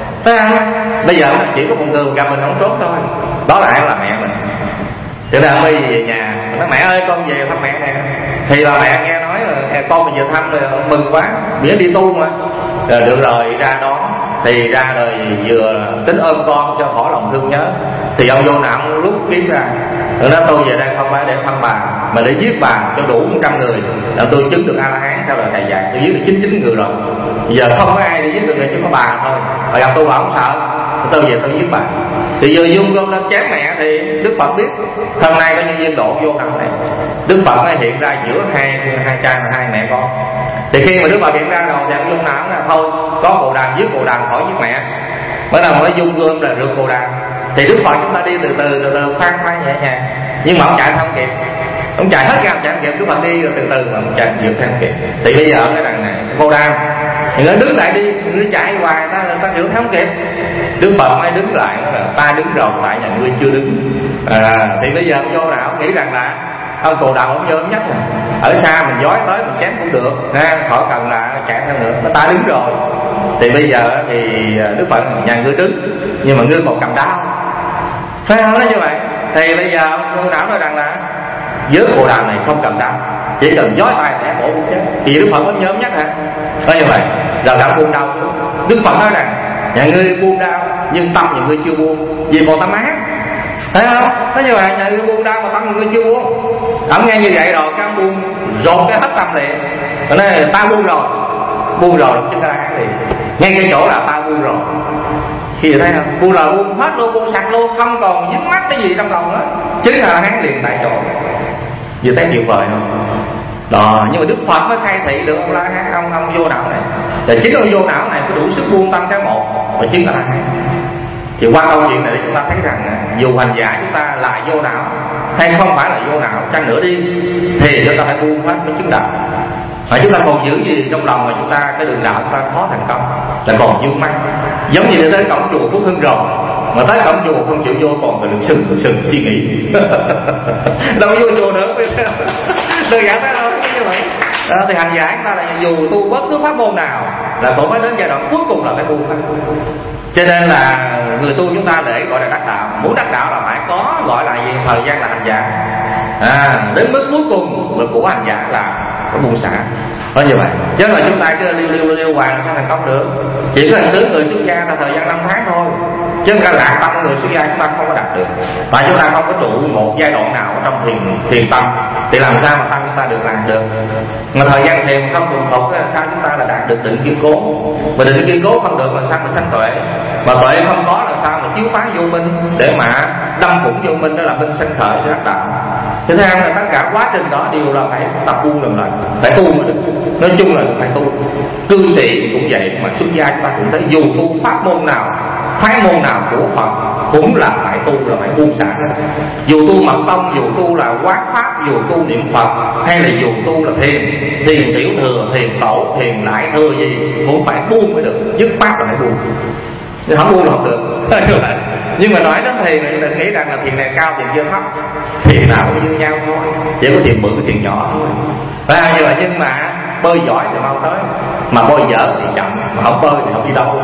Bây giờ chỉ có một người gặp mình không chốt thôi, đó là ai? Là mẹ mình. Cho nên ông đi về nhà, nói mẹ ơi con về thăm mẹ nè. Thì bà mẹ nghe nói là con mình về thăm rồi mừng quá, miễn đi tu mà. Rồi được rồi ra đó, thì ra rồi vừa tính ôm con cho khỏi lòng thương nhớ, thì ông vô não rút kiếm ra, rồi nói tôi về đây không phải để thăm bà mà để giết bà cho đủ 100 người, là tôi chứng được A-la-hán theo lời thầy dạy, tôi giết được 99 người rồi, giờ không có ai để giết được người, chỉ có bà thôi. Và gặp tôi bà không sợ, tôi về tôi giết bà. Thì vừa dung gom lên chém mẹ thì Đức Phật biết hôm nay có nhân duyên độ vô não này, Đức Phật mới hiện ra giữa hai cha và hai mẹ con. Thì khi mà Đức Phật hiện ra rồi thì ông dung não là thôi có Bồ Đàm giết Bồ Đàm khỏi giết mẹ, mới đầu mới dung gom là rượt Bồ Đàm. Thì Đức Phật chúng ta đi từ từ khoan nhẹ nhàng, nhưng mà ông chạy không kịp, ông chạy hết ra chạy không kịp. Đức Phật đi rồi từ từ mà ông chạy vượt theo kịp. Thì bây giờ cái đằng này Bồ Đàm thì nó đứng lại đi, nó chạy hoài ta rượt theo không kịp. Đức Phật mới đứng lại là ta đứng rồi tại nhà ngươi chưa đứng. Thì bây giờ ông vô não nghĩ rằng là ông Bồ Đàm ông nhớ nhất là ở xa mình dói tới mình chém cũng được, khỏi cần là chạy theo nữa, ta đứng rồi. Thì bây giờ thì Đức Phật nhà ngươi đứng, nhưng mà ngươi còn cầm đao, phải không? Nó như vậy. Thì bây giờ ông vô não nói rằng là với Bồ Đàm này không cầm đao, chỉ cần dói tay thẻ cổ cũng chết. Thì Đức Phật có nhớ nhất hả? Nói như vậy rồi đã buông đau. Đức Phật nói rằng nhà ngươi buông đau nhưng tâm nhà ngươi chưa buông, vì còn tâm ác, thấy không? Nói như vậy nhà ngươi buông đau mà tâm nhà ngươi chưa buông. Ông nghe như vậy rồi cái ông buông dồn cái hết tâm liền, cho nên ta buông rồi chúng ta ác liền, ngay cái chỗ là ta buông rồi. Khi thấy không, buông rồi buông hết luôn, buông sạch luôn, không còn dính mắc cái gì trong lòng nữa, chính là hắn liền tại chỗ. Vừa thấy tuyệt vời không? Đó, nhưng mà Đức Phật mới khai thị được ông La-hán, ông vô não này. Và chính ông vô não này có đủ sức buông tâm cái một, và chính là La-hán. Thì qua câu chuyện này chúng ta thấy rằng dù hành giả chúng ta là vô não hay không phải là vô não chăng nữa đi, thì chúng ta phải buông hết mới chứng đạo. Mà chúng ta còn giữ gì trong lòng mà chúng ta cái đường đạo chúng ta khó thành công, là còn vướng mắc. Giống như tới cổng chùa Phước Hưng rồi, mà tới cổng chùa không chịu vô còn phải sừng suy nghĩ đâu vô chùa nữa. Đơn giản thế thôi, như vậy. Thì hành giả chúng ta là dù tu bất cứ pháp môn nào là cũng phải đến giai đoạn cuối cùng là phải buông pháp. Cho nên là người tu chúng ta để gọi là đắc đạo, muốn đắc đạo là phải có gọi là gì, thời gian là hành giả. Đến mức cuối cùng của hành giả là có buông xả. Đó như vậy, chứ là chúng ta cứ liêu hoài là sao thành công được. Chỉ có hình tướng người xuất gia là thời gian 5 tháng thôi, chứ cả lạc tâm người xuất gia chúng ta không có đạt được. Và chúng ta không có trụ một giai đoạn nào trong thiền tâm thì làm sao mà tâm chúng ta được làm được. Mà thời gian thiền không thuần thục sao chúng ta là đạt được định kiên cố. Mà định kiên cố không được là sao mà sanh tuệ. Mà tuệ không có là sao mà chiếu phá vô minh, để mà đâm thủng vô minh, đó là minh sanh khởi để đắc đạo. Thế theo là tất cả quá trình đó đều là phải tập tu lần lần, phải tu mới được. Nói chung là phải tu. Cư sĩ cũng vậy, mà xuất gia chúng ta cũng thấy, dù tu pháp môn nào, phái môn nào của Phật cũng là phải tu, là phải buông xả. Dù tu mật tông, dù tu là quán pháp, dù tu niệm Phật, hay là dù tu là thiền tiểu thừa, thiền tổ, thiền đại thừa gì cũng phải buông mới được, dứt khoát là phải buông. Nhưng không buông là không được. Nhưng mà nói đến thiền thì đừng nghĩ rằng là thiền này cao, thiền kia thấp, thiền nào cũng như nhau thôi, chỉ có thiền bự, thiền nhỏ thôi. Như vậy, nhưng mà bơi giỏi thì mau tới, mà bơi dở thì chậm, mà không bơi thì không đi đâu.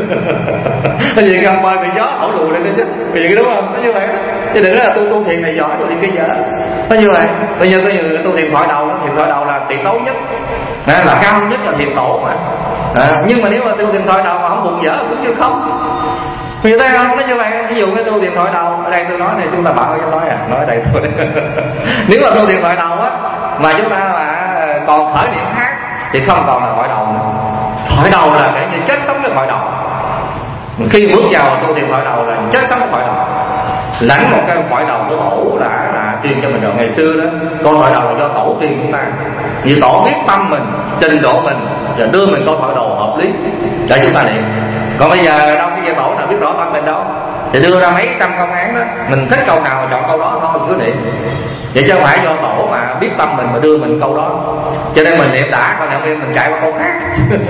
Cái gì không bơi bị gió thổi lùi lên chứ, vì vậy đúng không? Nó như vậy đó. Chứ đừng nói là tu thiền này giỏi, tu thiền kia dở. Nó như vậy. Bây giờ có người tu thiền thoại đầu, thiền thoại đầu là tiền tấu nhất, là cao nhất là thiền tổ mà. Nhưng mà nếu mà tu thiền thoại đầu mà không bụng dở cũng chưa không. Vì thế không, nó như vậy. Ví dụ cái tu điện thoại đầu, ở đây tôi nói này chúng ta bảo cho nói ở đây thôi. Nếu mà tu điện thoại đầu á, mà chúng ta là còn khởi niệm khác thì không còn là thoại đầu nữa. Thoại đầu là cái như chết sống cái thoại đầu. Khi bước vào tu điện thoại đầu là chết sống cái thoại đầu. Lãnh một cái thoại đầu của tổ là truyền cho mình rồi. Ngày xưa đó, con thoại đầu là do tổ truyền chúng ta. Vì tổ biết tâm mình, trình độ mình, rồi đưa mình con thoại đầu hợp lý để chúng ta niệm. Còn bây giờ đâu cái tổ nào biết rõ tâm mình đâu, thì đưa ra mấy trăm công án đó, mình thích câu nào chọn câu đó thôi, cứ niệm. Vậy chứ không phải do tổ mà biết tâm mình mà đưa mình câu đó. Cho nên mình niệm đã, còn niệm mình chạy qua câu khác.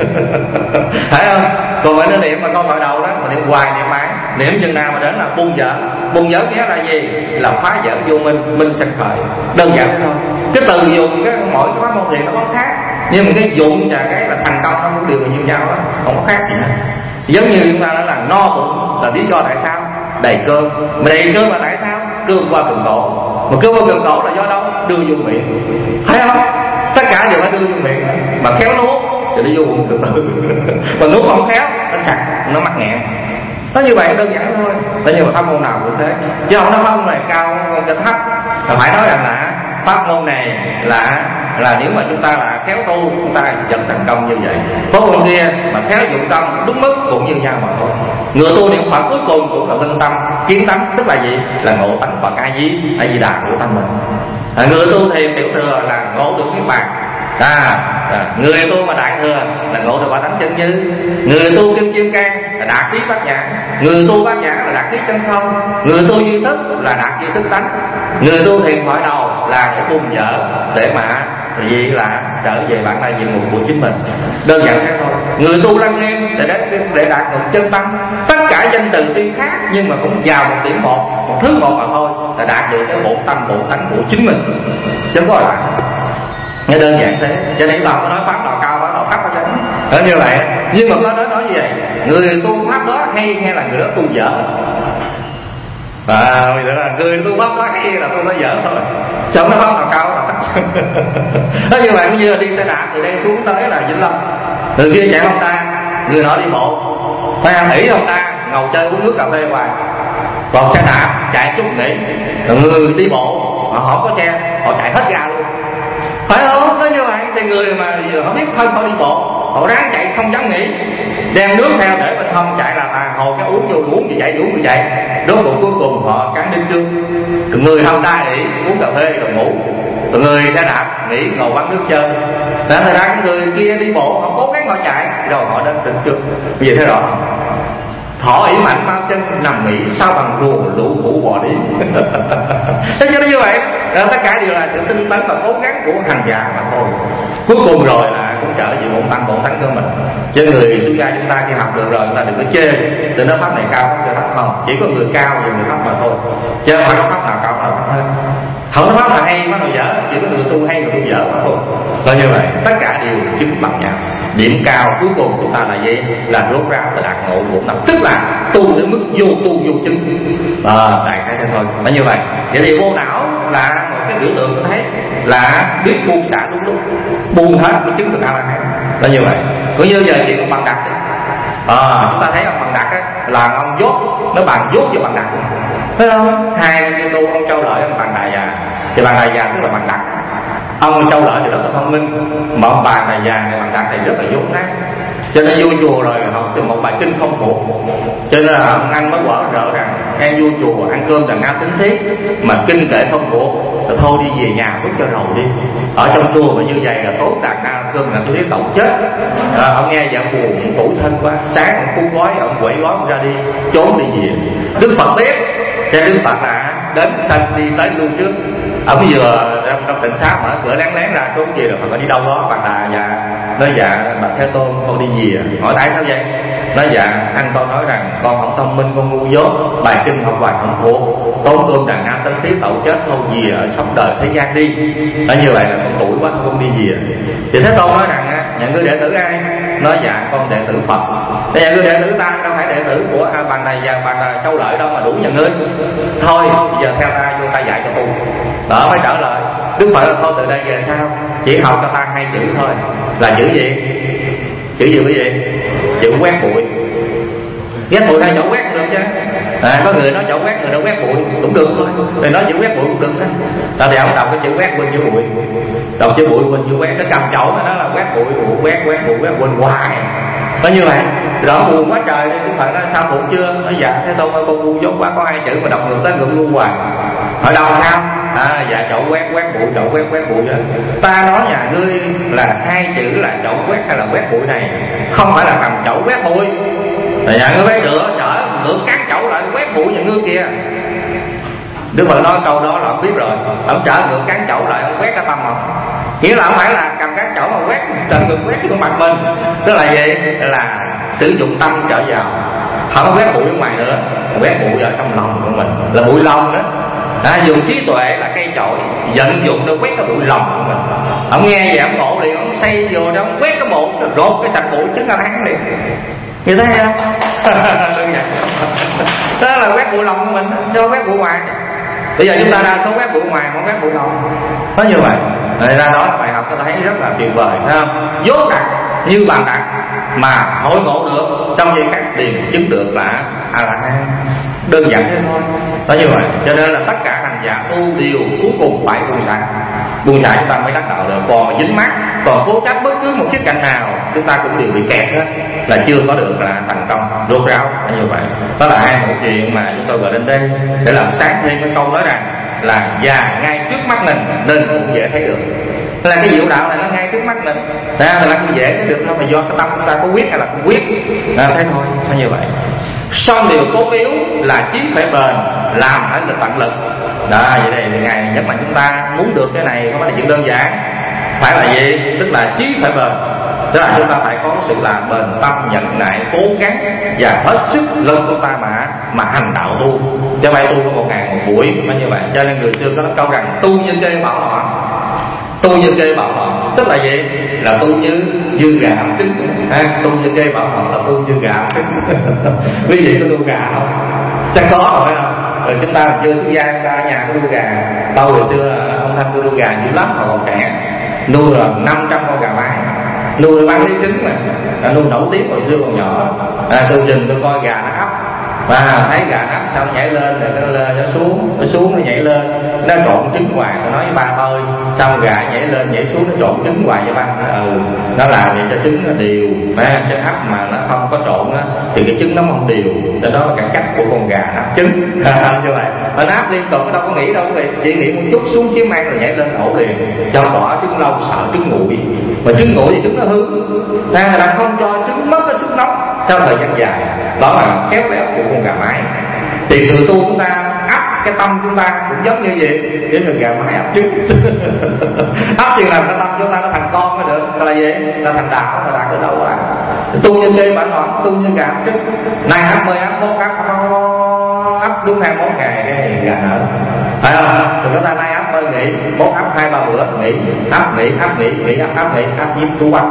Phải không? Còn mình nó niệm mà con thoại đầu đó, mình niệm hoài niệm mãi, niệm chừng nào mà đến là buông dở. Buông dở nghĩa là gì? Là phá vỡ vô minh sanh khởi. Đơn giản thế thôi. Cái từ dùng cái mỗi cái pháp môn thiền nó có khác, nhưng mà cái dụng và cái là thành công nó cũng đều là như nhau đó, không có khác gì hết. Giống như chúng ta nói là no bụng là lý do tại sao đầy cơm. Mà đầy cơm là tại sao? Cơm qua cường cổ. Mà cơm qua cường cổ là do đâu? Đưa vô miệng. Thấy không? Tất cả đều phải đưa vô miệng. Mà khéo nuốt thì đi vô bụng từ từ. Mà nuốt không khéo nó sặc, nó mắc nghẹn. Nó như vậy đơn giản thôi. Tại nhưng mà pháp môn nào cũng thế. Chứ không nói pháp môn này cao cái thấp. Mà phải nói rằng là pháp môn này là nếu mà chúng ta là khéo tu, chúng ta dần thành công như vậy. Pháp môn kia mà khéo dụng tâm đúng mức cũng như nhau mà thôi. Người tu niệm Phật cuối cùng cũng là minh tâm kiến tánh, tức là gì? Là ngộ tánh Phật A Di Đà của tâm mình. Người tu thiền tiểu thừa là ngộ được niết bàn. Người tu mà đại thừa là ngộ được quả tánh chân như. Người tu kim cang là đạt trí bát nhã. Người tu bát nhã là đạt trí chân không. Người tu duy thức là đạt duy thức tánh. Người tu thiền thoại đầu là sẽ buông dở để mà vì là trở về bản lai nhiệm vụ của chính mình. Đơn giản thế thôi. Người tu lăng nghiêm để đạt được chân tâm. Tất cả danh từ tuy khác nhưng mà cũng vào một điểm một thứ một mà thôi, là đạt được cái bổn tâm bổn tánh của chính mình, chứ không có lại. Nghe đơn giản thế. Cho nên ta có nói pháp nào cao pháp nào thấp hết trơn. Ở như vậy. Nhưng mà có nói như vậy, người tu pháp đó hay là người đó tu dở. Bây giờ là người tu pháp đó hay là tu nó dở thôi. Chứ không nói pháp nào cao nào thấp. Đó như vậy cũng như là đi xe đạp từ đây xuống tới là Vĩnh Long, từ kia chạy Honda, người nọ đi bộ. Phải ăn nghỉ Honda ngồi chơi uống nước cà phê hoài. Còn xe đạp chạy chút nghỉ. Còn người đi bộ họ không có xe, họ chạy hết ga luôn. Phải không? Nói như vậy thì người mà họ biết thân họ đi bộ, họ ráng chạy không dám nghỉ, đem nước theo để bên hông chạy là hồi cái uống vô uống thì chạy uống thì chạy. Rốt cuộc cuối cùng họ cắn đinh trương. Còn người Honda nghỉ uống cà phê rồi ngủ, còn người xe đạp nghỉ ngồi quán nước chơi. Để thời ra cái người kia đi bộ họ cố gắng họ chạy rồi họ đến đinh trương. Bây giờ thế rồi thỏ ỉ mạnh mang chân nằm nghỉ sao bằng rùa lũ ngủ bò đi. Thế cho nó như vậy. Tất cả đều là sự tinh tấn và cố gắng của hành giả mà thôi. Cuối cùng rồi là cũng trở về bổn tâm bổn tánh của mình. Chứ người xuất gia chúng ta khi học được rồi chúng ta đừng có chê từ nó pháp này cao pháp kia thấp, không. Chỉ có người cao và người thấp mà thôi, chứ không phải pháp nào cao nào thấp hơn. Không nói là hay nói dở, chỉ có người tu hay người tu dở mà thôi. Nói như vậy tất cả đều chứng bằng nhau. Điểm cao cuối cùng chúng ta là gì? Là rốt ráo là đạt ngộ bổn tâm, tức là tu đến mức vô tu vô chứng. Đại khái thế thôi. Nói như vậy. Vậy thì vô não là một cái biểu tượng thấy là biết buông xả đúng lúc, buông hết mới chứng được A La Hán. Nói như vậy. Cũng như giờ chuyện ông Bằng Đặc ấy. Chúng ta thấy ông Bằng Đặc ấy, là ông dốt, nó bằng dốt với Bằng Đặc, thấy không? Hai như tu ông Châu Lợi, ông Bằng Đà Già. Thì Bằng Đà Già tức là Bằng Đặc. Ông Châu Lợi thì rất là thông minh, mà ông Bằng Đà Già thì Bằng Đặc thì rất là dốt nát. Cho nên vô chùa rồi học từ một bài kinh không thuộc. Cho nên là ông anh mới quở rỡ rằng em vô chùa ăn cơm là Nam Tính Thiết mà kinh kệ không thuộc, rồi thôi đi về nhà vứt cho rầu đi. Ở trong chùa mà như vậy là tốt tạc Nam cơm là Tính Thiết cậu chết. Ông nghe vậy buồn tủi thân quá, sáng ông phun gói, ông quẩy gói ông ra đi, trốn đi về. Đức Phật biết, cho Đức Phật là đến sanh đi tới lưu trước. Ông vừa trong tịnh xá mở cửa lén lén ra trốn về rồi Phật đi đâu đó. Bằng Đà Già nói dạ Bạch Thế Tôn con đi về. Hỏi tại sao vậy? Nói dạ anh con nói rằng con không thông minh, con ngu dốt, bài kinh học hoài không thuộc, tốn cơm đàn Nam Tính Thiết tậu chết thôi, về ở sống đời thế gian đi. Nói như vậy là con tuổi quá con đi về. Thì Thế Tôn nói rằng nhận ngươi đệ tử ai? Nói dạ con đệ tử Phật. Thì nhận ngươi đệ tử ta đâu phải đệ tử của Bằng Đà Già, Bằng Đà Châu Lợi đâu mà đủ nhà ngươi. Thôi giờ theo ta vô ta dạy cho tu. Đó mới trở lời. Đức Phật là thôi từ đây về sao chỉ học cho ta 2 chữ thôi. Là chữ gì? Chữ gì quý vị? Chữ quét bụi. Quét bụi hay chỗ quét cũng được chứ. Có người nói chỗ quét, người nói quét bụi cũng được thôi. Rồi nói chữ quét bụi cũng được thôi. Thì ông đọc cái chữ quét quên chữ bụi. Đọc chữ bụi quên chữ quét. Nó cầm chậu nó là quét bụi, quét bụi quên hoài. Nó như vậy. Đó buồn quá trời. Đức Phật nói sao buồn chưa? Nói dạ Thế Tôn ơi con ngu dốt quá, có 2 chữ mà đọc ngược tới ngược ngu hoài. Hỏi đâu sao? Dạ chậu quét bụi, chậu quét bụi đó. Ta nói nhà ngươi là 2 chữ là chậu quét hay là quét bụi này, không phải là cầm chậu quét bụi. Nhà ngươi phải ngựa cán chậu lại quét bụi nhà ngươi kia. Đức Phật nói câu đó là biết rồi. Ông trở ngựa cán chậu lại, ông quét cái tâm không? Nghĩa là không phải là cầm cán chậu mà quét, trở ngược quét cái mặt mình. Tức là gì? Là sử dụng tâm trở vào, không có quét bụi ở ngoài nữa, quét bụi ở trong lòng của mình, là bụi lòng đó. Dùng trí tuệ là cây chổi, vận dụng để quét cái bụi lòng của mình. Ông nghe vậy ông ngộ liền, ông xây vô đó, ông quét cái bộ, rột cái sạch bụi chứng là hắn liền. Như thế không? Đó là quét bụi lòng của mình, cho quét bụi ngoài. Bây giờ chúng ta đa số quét bụi ngoài, không quét bụi lòng. Nó như vậy. Ra đó là bài học tôi thấy rất là tuyệt vời, thấy không? Dốt đặc như Bằng Đặc mà hội ngộ được, trong giây khắc liền chứng được là A La Hán. Đơn giản thế thôi. Đó như vậy. Cho nên là tất cả hành giả tu đều cuối cùng phải buông xả. Buông xả chúng ta mới đắc đạo được. Còn dính mắc, còn cố chấp bất cứ một khía cạnh nào, chúng ta cũng đều bị kẹt hết, là chưa có được là thành công rốt ráo. Như vậy. Đó là 2 mẫu chuyện mà chúng tôi gọi đến đây để làm sáng thêm cái câu nói rằng là già ngay trước mắt mình nên cũng dễ thấy được. Tức là cái diệu đạo này nó ngay trước mắt mình, là cũng dễ thấy được thôi, mà do cái tâm chúng ta có quyết hay là không quyết. Thế thôi, nó như vậy. Song điều cốt yếu là chí phải bền, làm phải được tận lực. Đó, vậy đây thì ngày nhất là chúng ta muốn được cái này không phải là chuyện đơn giản. Phải là gì? Tức là chí phải bền. Tức là chúng ta phải có sự làm bền tâm, nhẫn nại, cố gắng và hết sức lực của ta mà hành đạo tu. Chứ phải tu có 1 ngày 1 buổi mà như vậy. Cho nên người xưa có nói câu rằng tu như kê bảo họ. Tu như kê bảo họ tức là gì? Là tu như gà ẩm trứng. Tu như kê bảo họ là tu như gà ẩm trứng. Quý vị có tu gà không? Chắc có rồi không? Rồi chúng ta chưa xuất gia, chúng ta ở nhà có nuôi gà. Tôi hồi xưa ông Thanh tôi nuôi gà dữ lắm hồi còn trẻ, nuôi là 500 con gà mái, nuôi bán lấy trứng mà, nuôi nổi tiếng hồi xưa còn nhỏ. Tôi nhìn tôi coi gà nó ấp, và thấy gà ấp xong nhảy lên rồi nó xuống nó nhảy lên, nó trộn trứng hoài. Tôi nói với ba tôi, xong gà nhảy lên nhảy xuống nó trộn trứng hoài với ba. Nó làm vậy cho trứng nó đều, chứ ấp mà nó không có trộn á thì cái trứng nó không đều. Đó là cái cách của con gà ấp trứng. Như vậy nó ấp liên tục, nó đâu có nghĩ đâu quý vị, chỉ nghĩ một chút xuống chiếc mang rồi nhảy lên ổ liền. Cho bỏ trứng lâu sợ trứng nguội, mà trứng nguội thì trứng nó hư, là không cho trứng mất cái sức nóng trong thời gian dài. Đó là khéo léo của con gà mái. Thì người tu chúng ta ấp cái tâm chúng ta cũng giống như vậy, để mình gà mái ấp trứng. Ấp chừng nào cái tâm chúng ta nó thành con mới được, là gì? Là thành đạo, mà đạt ở đâu là tu như kê bản ngọn, tu như gà ấp trứng. Nay ấp 10 ấp 1 ấp đúng 21 ngày cái gà nở, phải không? Thì chúng ta nay ấp ăn ơi nghỉ, mốt ấp 2-3 bữa nghỉ, ấp nghỉ ấp nghỉ nghỉ ấp nghỉ ấp nhiếp tu quanh.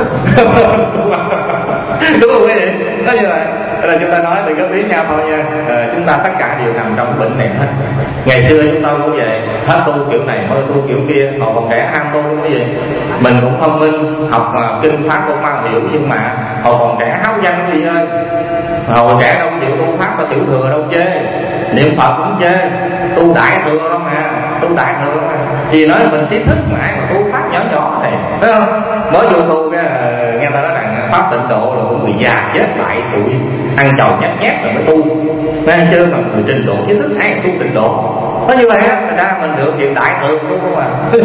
Đúng không quý vị? Nó như vậy. Là chúng ta nói đừng có biết nhau thôi nha. Chúng ta tất cả đều nằm trong bệnh này hết. Ngày xưa chúng ta cũng vậy, hết tu kiểu này mới tu kiểu kia, họ còn trẻ ham tu cái gì. Mình cũng thông minh, học kinh pháp cũng mang hiểu, nhưng mà họ còn trẻ háo danh cái gì ơi. Họ còn trẻ đâu chịu tu pháp và tiểu thừa đâu chê, niệm Phật cũng chê, tu đại thừa đâu mà, tu đại thừa thì nói mình trí thức mà ai mà tu pháp nhỏ nhỏ này, phải không? Mới vô tu cái nghe ta nói rằng pháp tịnh độ là cũng bị già chết lại sụi ăn trầu nhát nhát rồi mới tu, nên chứ mà người trình độ trí thức ai tu tịnh độ. Nó như vậy á, ra mình được hiện đại thường đúng không ạ?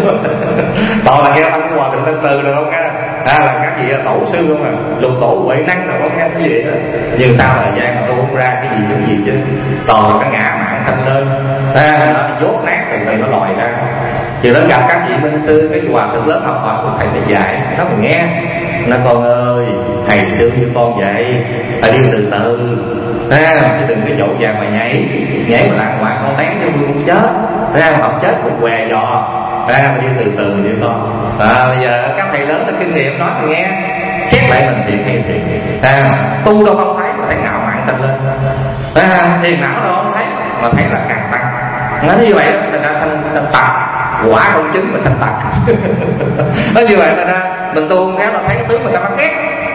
Toàn là nghe ông Hòa Thượng Tân Từ rồi không nghe, là các vị tổ sư không à, lục tổ huệ năng rồi không nghe cái gì đó. Nhưng sau thời gian mà tôi không ra cái gì những gì chứ, toàn là cái ngã mạn sanh lên, nó dốt nát từ từ nó lòi ra. Chiều đến gặp các vị minh sư, cái Hòa Thượng lớp học hỏi của thầy phải dạy, nó còn nghe, nó con ơi, thầy đưa như con vậy, phải đi từ từ. Chứ đừng cái dỗ dàng mà nhảy mà lạng hoạn con té cho tôi cũng chết, học chết cũng què giò, đi từ từ vậy con. Bây giờ các thầy lớn có kinh nghiệm nói mà nghe, xét lại mình thiện hay thiện. Tu đâu không thấy mà thấy ngạo mạn sanh lên, thiền não đâu không thấy mà thấy là càng tăng. Nói như vậy đó, người ta thành tặc, quả công chứng mà thành tặc. Nói như vậy là ra mình tu không khéo là thấy cái tướng người ta bắt ghét,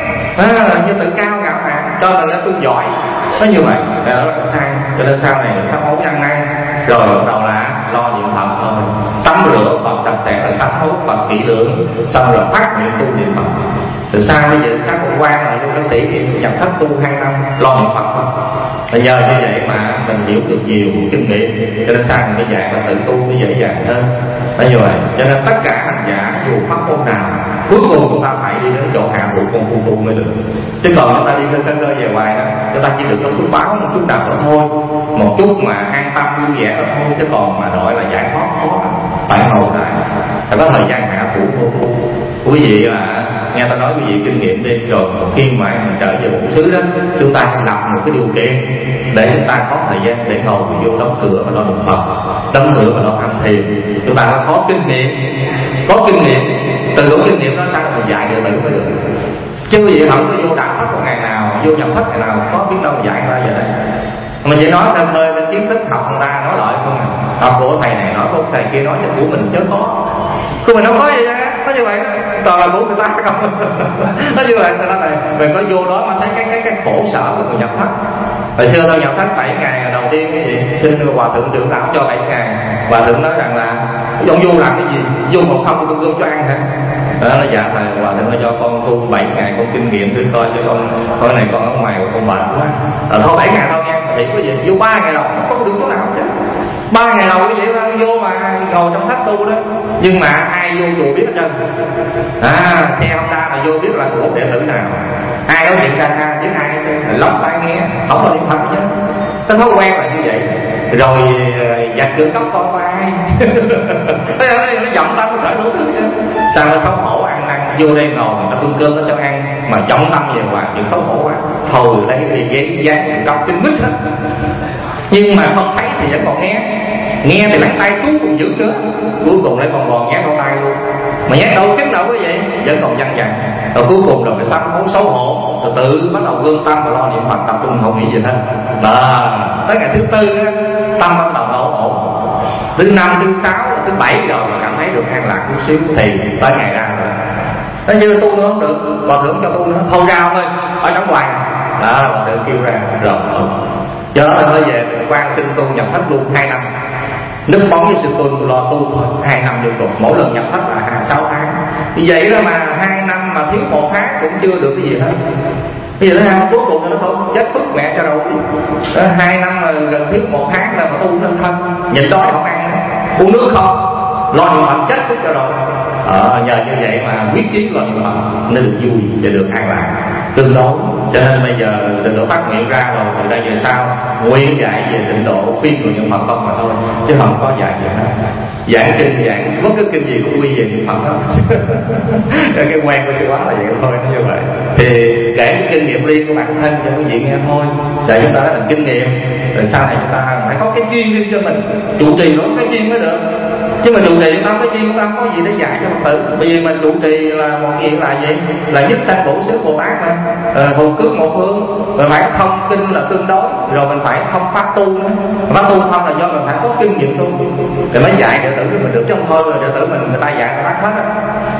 như tự cao ngạo mạn, cho nên là tu giỏi. Nó như vậy, đó là sai. Cho nên sau này sám hối ăn năn, rồi bắt đầu là lo niệm Phật thôi, tắm rửa Phật sạch sẽ, rồi sám hối Phật kỹ lưỡng, xong rồi phát nguyện tu niệm Phật. Rồi sao bây giờ sao cũng quan là những bác sĩ nhập thất tu 2 năm lo niệm Phật thôi. Bây giờ như vậy mà mình hiểu được nhiều kinh nghiệm, cho nên sao mình cái dạng là tự tu nó dễ dàng hơn. Nó như vậy, cho nên tất cả hành giả dù pháp môn nào, cuối cùng chúng ta phải đi đến chỗ hạ thủ công phu tu mới được. Chứ còn chúng ta đi lên cơ về hoài đó, chúng ta chỉ được có phước báo một chút nào đó thôi, một chút mà an tâm vui vẻ đó thôi. Chứ còn mà gọi là giải thoát khó, phải ngồi lại, phải có thời gian hạ thủ công phu. Quý vị là nghe ta nói quý vị kinh nghiệm đi, rồi khi mà mình trở về một xứ đó, chúng ta sẽ lập một cái điều kiện để chúng ta có thời gian để ngồi vô đóng cửa và lo niệm Phật, đóng cửa và lo hành thiền. Chúng ta có kinh nghiệm, từ đủ kinh nghiệm đó sao mình dạy đệ tử mới được. Chứ quý vị không có vô đạo pháp một ngày nào, vô nhập thất ngày nào có biết đâu dạy ra vậy đấy. Mình chỉ nói thêm hơi bên kiến thức học người ta nói lợi không à, học của thầy này nói của thầy kia nói cho của mình chứ có. Của mình đâu có gì á, có như vậy toàn là của người ta không. Nó như vậy ta nói này, mình có vô đó mà thấy cái khổ sở của người nhập thất. Hồi xưa tôi nhập thất 7 ngày đầu tiên cái gì, xin Hòa Thượng trưởng lão cho 7 ngày. Hòa Thượng nói rằng là ông vô làm cái gì, vô một không tôi vô cho ăn hả? Đó nó dạ thầy, Hòa Thượng nói cho con tu 7 ngày con kinh nghiệm thử coi cho con này con ở ngoài con mệt quá. Thôi 7 ngày thôi nha, thì có gì vô 3 ngày đầu không được có nào chứ. 3 ngày đầu cái vậy mà vô mà ngồi trong thất tu đó, nhưng mà ai vô chùa biết hết trơn. Xe Honda là vô biết là của đệ tử nào, ai nói chuyện ra xa với ai lóc tai nghe, không có điện thoại chứ. Nó thói quen là như vậy. Rồi giặt cửa cốc coi có ai. Nó giọng tâm nó khởi đủ thứ chứ. Sao nó xấu hổ ăn năn vô đây ngồi người ta bưng cơm nó cho ăn mà trọng tâm về hoài chuyện xấu hổ quá. Thôi lấy thì giấy dán cốc cái mít hết. Nhưng mà không thấy thì vẫn còn nghe thì lắc tay chú cũng giữ nữa, cuối cùng lại còn nhát vào tay luôn. Mà nhát đâu chứ đâu cái vậy, vẫn còn văng vẳng. Rồi cuối cùng rồi cái sám hối xấu hổ, rồi tự bắt đầu gương tâm và lo niệm Phật, tập trung không nghĩ gì hết. Tới ngày thứ 4 đó, tâm bắt đầu ổn. Thứ 5, thứ 6, thứ 7 rồi cảm thấy được an lạc chút xíu thì tới ngày ra rồi. Nó như tu nữa không được, Hòa Thượng cho tu nữa, thôi ra thôi, ở trong ngoài. Hòa Thượng kêu ra rồi. Do đó là nói về quan sinh tu nhập thất luôn 2 năm. Nước bóng với sư tôi lo tu thôi 2 năm liên tục, mỗi lần nhập thất là 6 tháng. Vì vậy đó mà 2 năm mà thiếu 1 tháng cũng chưa được cái gì hết. Bây giờ nó cuối cùng nó thôi chết phức mẹ cho đâu. 2 năm mà gần thiếu 1 tháng là mà tu nên thân, nhịn đói không ăn, uống nước không, lo niệm Phật chết phức cho rồi. Nhờ như vậy mà quyết chí lo niệm Phật nó được vui và được an lạc tương đối. Cho nên bây giờ tịnh độ phát nguyện ra rồi, từ đây về sau nguyên dạy về tịnh độ phiên người niệm Phật không mà thôi, chứ không có dạy gì hết. Giảng kinh giảng bất cứ kinh gì cũng quy về niệm Phật đó. Cái quen của sư hóa là vậy thôi, nó như vậy. Thì kể kinh nghiệm riêng của bản thân cho quý vị nghe thôi, để chúng ta có thành kinh nghiệm, rồi sau này chúng ta phải có cái duyên riêng cho mình, chủ trì nó cái duyên mới được. Chứ mà trụ trì chúng ta cái chuyên, chúng ta không có gì để dạy cho Phật tử. Bởi vì mình trụ trì là một chuyện là gì? Là nhất sanh bổn xứ Bồ Tát mà, hồn cước một phương, rồi phải thông kinh là tương đối, rồi mình phải thông pháp tu nữa. Pháp tu thông là do mình phải có kinh nghiệm tu, rồi mới dạy đệ tử của mình được, chứ không thôi rồi đệ tử mình người ta dạy người ta hết á.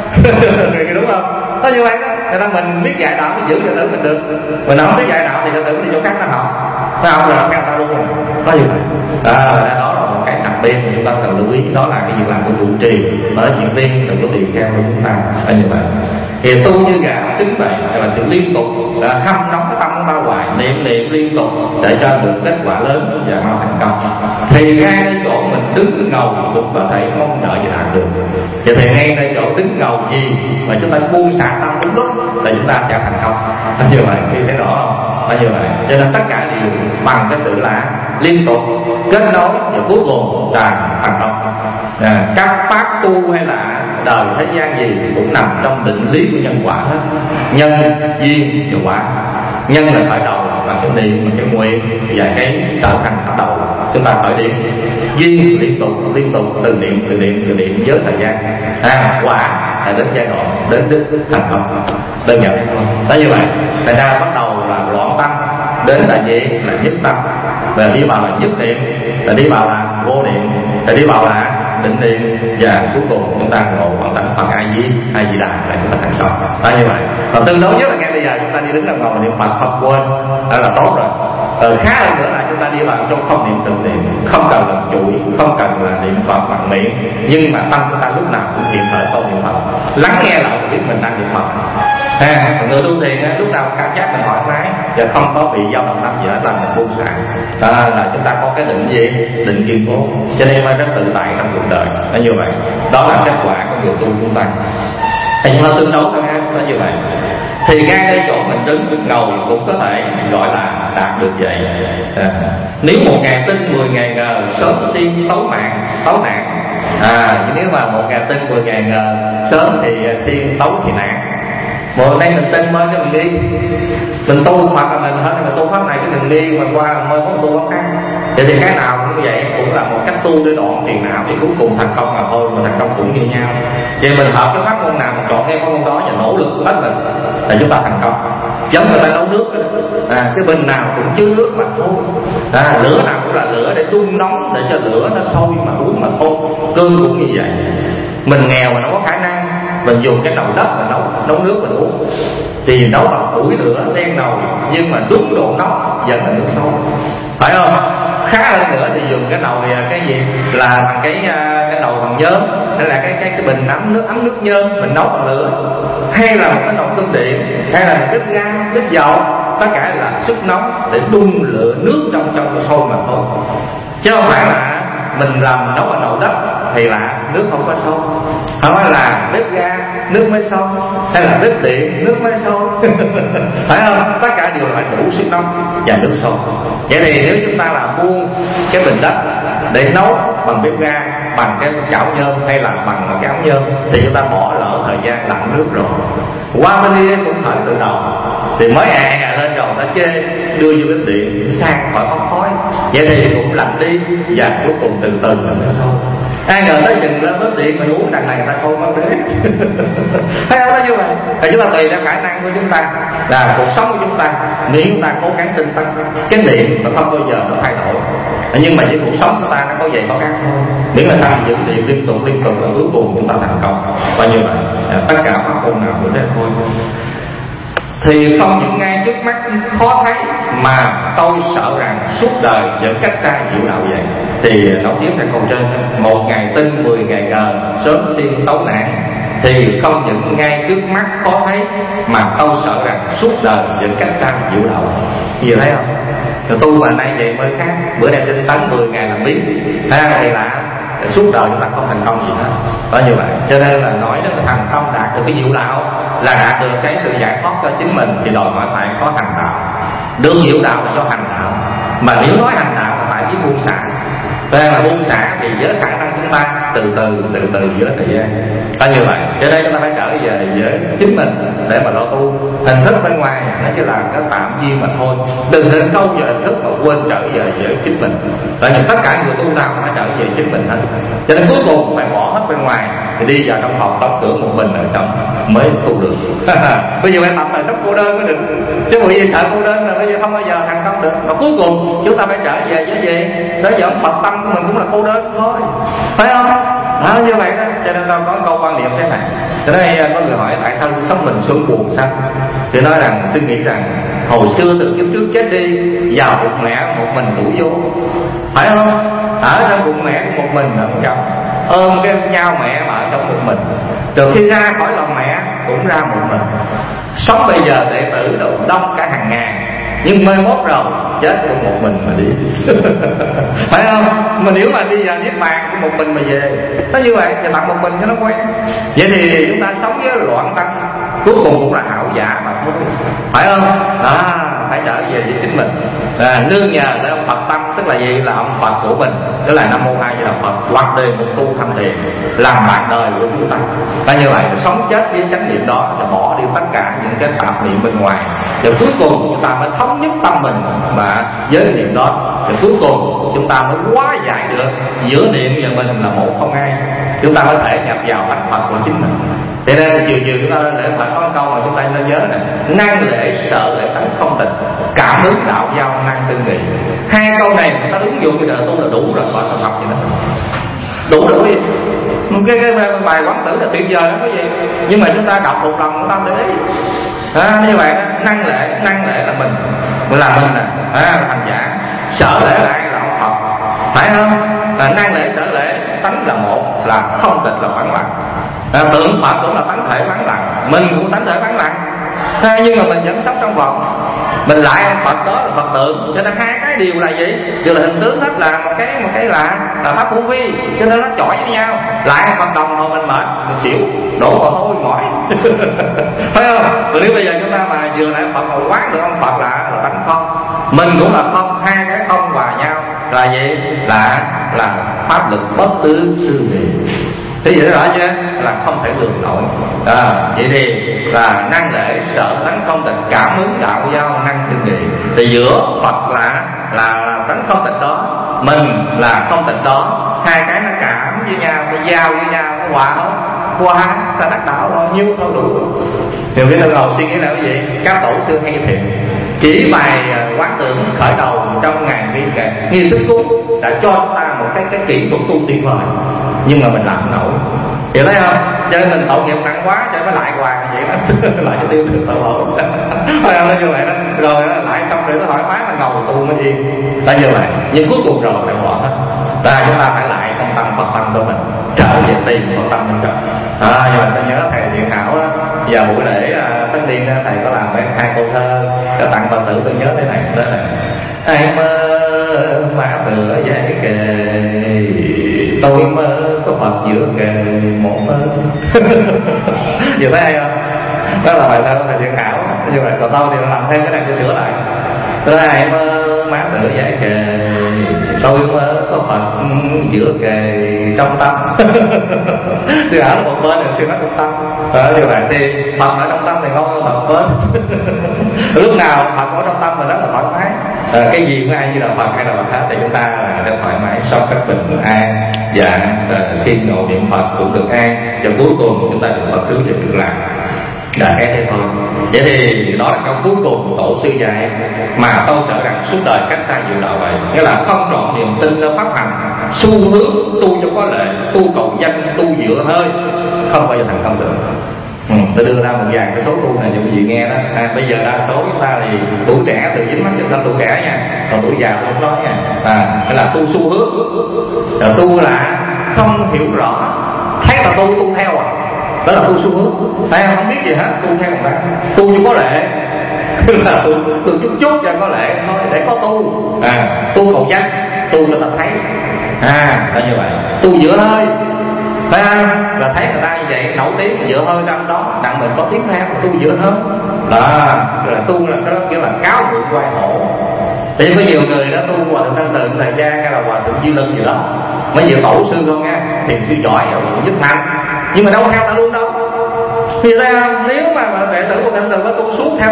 Đúng không? Nó như vậy đó. Người ta mình biết dạy đạo mới giữ đệ tử mình được, mình không biết dạy đạo thì đệ tử đi chỗ khác nó học, nó học rồi nó khác người ta luôn rồi. Có như vậy. Đó là một cái đặc biệt mà chúng ta cần lưu ý, đó là cái việc làm của trụ trì. Nói chuyện riêng đừng có tùy theo của chúng ta. Có như vậy. Thì tu như gà trứng vậy, là sự liên tục hâm nóng cái tâm của ta hoài, niệm liên tục để cho được kết quả lớn và mau thành công. Thì ngay đây chỗ mình đứng ngầu cũng có thể mong đợi và đạt được. Vậy thì ngay đây chỗ đứng ngầu gì mà chúng ta buông xả tâm đúng lúc là chúng ta sẽ thành công. Như vậy thì thấy rõ không? Như vậy. Cho nên tất cả đều bằng cái sự là liên tục kết nối và cuối cùng là thành công. Các pháp tu hay là đời thế gian gì cũng nằm trong định lý của nhân quả hết. Nhân duyên và quả. Nhân là khởi đầu là cái niệm, mà cái nguyện và cái sở hành bắt đầu chúng ta khởi điểm. Duyên liên tục từ niệm với thời gian. Quả là đến giai đoạn đến đích thành công. Đơn giản đó như vậy. Thành ra bắt đầu là loạn tâm, đến là gì? Là nhất tâm, là đi vào là nhất niệm, là đi vào là vô niệm, là đi vào là định niệm, và cuối cùng chúng ta ngộ hoàn thành Phật A Di Đà là chúng ta thành công. Đó như vậy. Còn tương đối nhất là ngay bây giờ chúng ta đi đứng đằng ngồi niệm Phật quên là tốt rồi. Khá hơn nữa là chúng ta đi vào trong không niệm tự niệm, không cần làm chuỗi, không cần là niệm Phật bằng miệng, nhưng mà tâm chúng ta lúc nào cũng kịp thời không niệm Phật, lắng nghe lại và biết mình đang niệm Phật. Người tu thiền lúc nào cảm giác mình thoải mái và không có bị dao động tâm gì hết, là mình buông xả. Là chúng ta có cái định gì? Định kiên cố, cho nên mới rất tự tại trong cuộc đời. Nó như vậy. Đó là kết quả của việc tu của chúng ta. Thì chúng ta tương đấu thôi ha, nó như vậy. Thì ngay đây chỗ mình đứng ngồi cũng có thể gọi là đạt được vậy. Nếu 1.000 tinh 10.000 ngờ, sớm xiên tấu nạn. Nếu mà 1.000 tinh 10.000 ngờ, sớm thì xiên tấu thì nạn. Một nay mình tin mới cho mình đi, mình tu Phật là mình hết, mình tu pháp này cái mình đi, mình qua mới có tu pháp khác. Thì cái nào cũng vậy, cũng là một cách tu để đoạn tiền nào thì cuối cùng thành công là thôi, mà thành công cũng như nhau. Vậy mình hợp cái pháp môn nào mình chọn cái pháp môn đó và nỗ lực hết mình là chúng ta thành công. Giống người ta nấu nước đó. Cái bình nào cũng chứa nước mà thôi. Lửa nào cũng là lửa để đun nóng để cho lửa nó sôi mà uống mà thôi. Cơm cũng như vậy. Mình nghèo mà nó có khả năng, mình dùng cái nồi đất mà nấu nước mình uống thì nấu bằng củi lửa đen nồi, nhưng mà đúng độ nóng vẫn là nước sôi, phải không? Khá hơn nữa thì dùng cái nồi cái gì là bằng cái nồi bằng nhôm, hay là cái bình ấm nước nhôm mình nấu bằng lửa, hay là một cái nồi cơm điện, hay là một cái ga, bếp dầu, tất cả là sức nóng để đun lửa nước trong cái sôi mà thôi, chứ không phải là mình làm nấu ở nồi đất thì là nước không có sôi, không phải là bếp ga nước mới sôi, hay là bếp điện nước mới sôi. Phải không? Tất cả đều phải đủ sức nóng và nước sôi. Vậy thì nếu chúng ta làm buông cái bình đất để nấu bằng bếp ga, bằng cái chảo nhôm hay là bằng cái ống nhôm, thì chúng ta bỏ lỡ thời gian lặn nước rồi, qua bên đi cũng khởi tự đầu thì mới lên rồi ta chê đưa vô bếp điện sang khỏi bốc khói. Vậy thì cũng lạnh đi và cuối cùng từ từ mình nó sôi. Ai ngờ tới chừng lên bếp điện mình uống đằng này người ta sôi mất đấy. Thấy không? Nó như vậy. Thì chúng ta tùy theo khả năng của chúng ta, là cuộc sống của chúng ta. Nếu chúng ta cố gắng tinh tấn, cái niệm mà không bao giờ nó thay đổi. Nhưng mà với cuộc sống của ta nó có vậy có khác thôi. Miễn là ta giữ niệm liên tục là cuối cùng chúng ta thành công. Và như vậy tất cả pháp môn nào cũng thế thôi. Thì không những ngay trước mắt khó thấy, mà tôi sợ rằng suốt đời vẫn cách xa diệu đạo vậy. Thì nói tiếp theo câu trên: 1.000 tinh 10.000 ngờ, sớm xiên tấu nạn. Thì không những ngay trước mắt khó thấy, mà tôi sợ rằng suốt đời vẫn cách xa diệu đạo. Gì thấy không? Rồi tu mà nay vậy mới khác. Bữa nay tinh tấn 10 ngày làm biết, hay là suốt đời chúng ta không thành công gì hết. Đó như vậy. Cho nên là nói đó là thành công đạt được cái diệu đạo, là đạt được cái sự giải thoát cho chính mình, thì đòi hỏi phải có hành đạo. Được diệu đạo là do hành đạo. Mà nếu nói hành đạo là phải biết buông xả. Và mà buông xả thì với khả năng chúng ta từ từ với thời gian. Đó như vậy. Cho nên chúng ta phải trở về với chính mình để mà lo tu. Hình thức bên ngoài nó chỉ là cái tạm duyên mà thôi. Đừng nên câu về hình thức mà quên trở về với chính mình. Tại vì tất cả người tu nào phải trở về chính mình hết. Cho nên cuối cùng phải bỏ hết bên ngoài thì đi vào trong phòng đóng cửa một mình ở trong mới tu được. Bây giờ phải tập là sống cô đơn mới được. Chứ bởi vì sợ cô đơn là bây giờ không bao giờ thành công được. Mà cuối cùng chúng ta phải trở về với gì? Tới giờ Phật tâm của mình cũng là cô đơn thôi, phải không? Như vậy đó. Cho nên tôi có câu quan niệm thế này. Cho nên có người hỏi tại sao sống mình xuống buồn sanh, thì nói rằng suy nghĩ rằng hồi xưa từ kiếp trước chết đi, vào bụng mẹ một mình đủ vô, phải không? Ở trong bụng mẹ của một mình ở trong ôm cái nhau mẹ mà ở trong một mình, từ khi ra khỏi lòng mẹ cũng ra một mình. Sống bây giờ đệ tử đầu đông cả hàng ngàn, nhưng mai mốt rồi chết cũng một mình mà đi. Phải không? Mà nếu mà đi vào niết bàn cũng một mình mà về, nó như vậy thì bạn một mình cho nó quen. Vậy thì chúng ta sống với loạn tâm, cuối cùng cũng là hảo giả mà thôi, phải không? Đó, phải trở về với chính mình, nương nhờ tới ông Phật tâm, tức là gì? Là ông Phật của mình, tức là Nam Mô A Di Đà Phật, hoặc đề một tu tham thiền làm bạn đời của chúng ta. Và như vậy sống chết với chánh niệm đó, thì bỏ đi tất cả những cái tạp niệm bên ngoài, rồi cuối cùng chúng ta mới thống nhất tâm mình mà với niệm đó, rồi cuối cùng chúng ta mới hóa giải được giữa niệm và mình là một không hai, chúng ta có thể nhập vào tánh Phật của chính mình. Cho nên chiều chúng ta lễ Phật có câu mà chúng ta nên nhớ này: năng lễ sợ lễ tánh không tình, cảm ứng đạo giao năng tư nghị. Hai câu này chúng ta ứng dụng bây giờ tu là đủ rồi, khỏi cần học gì nữa, đủ rồi. Cái bài quán tử là tuyệt vời lắm quý vị, nhưng mà chúng ta đọc một lần chúng ta để ý. Như vậy năng lễ là mình là mình nè, thành giả. Sợ lễ là ai? Là ông Phật, phải không? Năng lễ sợ lễ tánh là một, là không tịch là vắng lặng. Tượng Phật cũng là tánh thể vắng lặng, mình cũng tánh thể vắng lặng, nhưng mà mình vẫn sống trong Phật. Mình lại ông Phật đó là Phật tượng, cho nên hai cái điều là gì? Đều là hình tướng hết, là một cái là pháp hữu vi, cho nên nó chọi với nhau. Lại ông Phật đồng hồi mình mệt, mình xỉu, đổ vào thôi mỏi. Phải không? Rồi nếu bây giờ chúng ta mà vừa lại ông Phật mà quán được ông Phật là tánh không, mình cũng là không, hai cái không hòa nhau là gì? Là pháp lực bất tứ sư nghị. Thế vậy rõ chưa? Là không thể lường nổi. Vậy thì là năng lễ sợ tánh không tịch, cảm ứng đạo giao năng tư nghị. Thì giữa Phật là tánh không tịch đó, mình là không tịch đó, hai cái nó cảm với nhau, nó giao với nhau, nó hòa không? Hòa ta đắc đạo rồi, nhiêu thôi đủ. Thì cái tôi ngồi suy nghĩ là cái gì? Các tổ sư hay thiệt, chỉ bài quán tưởng khởi đầu trong ngàn nghi thức cúng đã cho chúng ta một cái kỹ thuật tu tuyệt vời, nhưng mà mình làm không nổi. Hiểu thấy không? Cho nên mình tội nghiệp nặng quá, cho nó lại hoài vậy đó. Lại cho tiêu được tội lỗi. Phải không? Nó như vậy đó. Rồi lại xong rồi nó thoải mái mà ngồi tu mới yên. Tại như vậy. Nhưng cuối cùng rồi phải bỏ hết. Chúng ta phải lại trong tâm Phật tâm của mình, trở về tìm Phật tâm mình. Nhưng mà tôi nhớ thầy Thiện Hảo đó, vào buổi lễ tất niên thầy có làm hai câu thơ cho tặng Phật tử. Tôi nhớ thế này: ai mơ mà tựa giải kề, tôi mơ có Phật giữa kề một mơ. Vừa thấy hay không? Đó là bài thơ của thầy Thiện Hảo. Như vậy còn tôi thì làm thêm cái này tôi sửa lại: tôi ai mơ má tựa giải kề, tôi mơ có Phật giữa kề trong tâm. Sư Hảo một bên rồi sư nói trong tâm. Như vậy thì Phật ở trong tâm thì ngon hơn Phật bên. Lúc nào Phật ở trong tâm mình rất là thoải mái. Cái gì của ai như là Phật hay là Phật hết thì chúng ta là được thoải mái, sống cách bình an, và khi ngộ niệm Phật cũng được an, và cuối cùng chúng ta được Phật hướng về cực lạc. Đại cái thế thôi. Vậy thì đó là câu cuối cùng tổ sư dạy, mà tôi sợ rằng suốt đời cách xa diệu đạo vậy. Nghĩa là không trọn niềm tin ở pháp hành, xu hướng tu cho có lệ, tu cầu danh, tu dựa hơi, không bao giờ thành công được. Tôi đưa ra một vài cái số tu này cho quý vị nghe đó. Bây giờ đa số chúng ta thì tuổi trẻ từ dính mắt cho tuổi trẻ nha, còn tuổi già không nói nha. Hay là tu xu hướng, tu là không hiểu rõ, thấy là tu theo đó là tu xu hướng. Không biết gì hết, tu theo một bạn, tu cho có lệ. Là tu chút cho có lệ thôi, để có tu. Tu cầu danh, tu người ta thấy. Là như vậy. Tu dựa hơi, phải không? Là thấy người ta như vậy nổi tiếng dựa hơi trong đó, đặng mình có tiếng theo, tu dựa hơi. Đó là tu là cái đó kiểu là cáo vượt quay hổ. Thì có nhiều người đó tu hòa thượng Thanh Tịnh Thời Gian hay là hòa thượng Duy Lân gì đó, mấy vị tổ sư không nghe, thiền sư giỏi ở giúp thành, nhưng mà đâu theo ta luôn đâu. Thì ra nếu mà đệ tử của Thanh Tịnh có tu suốt theo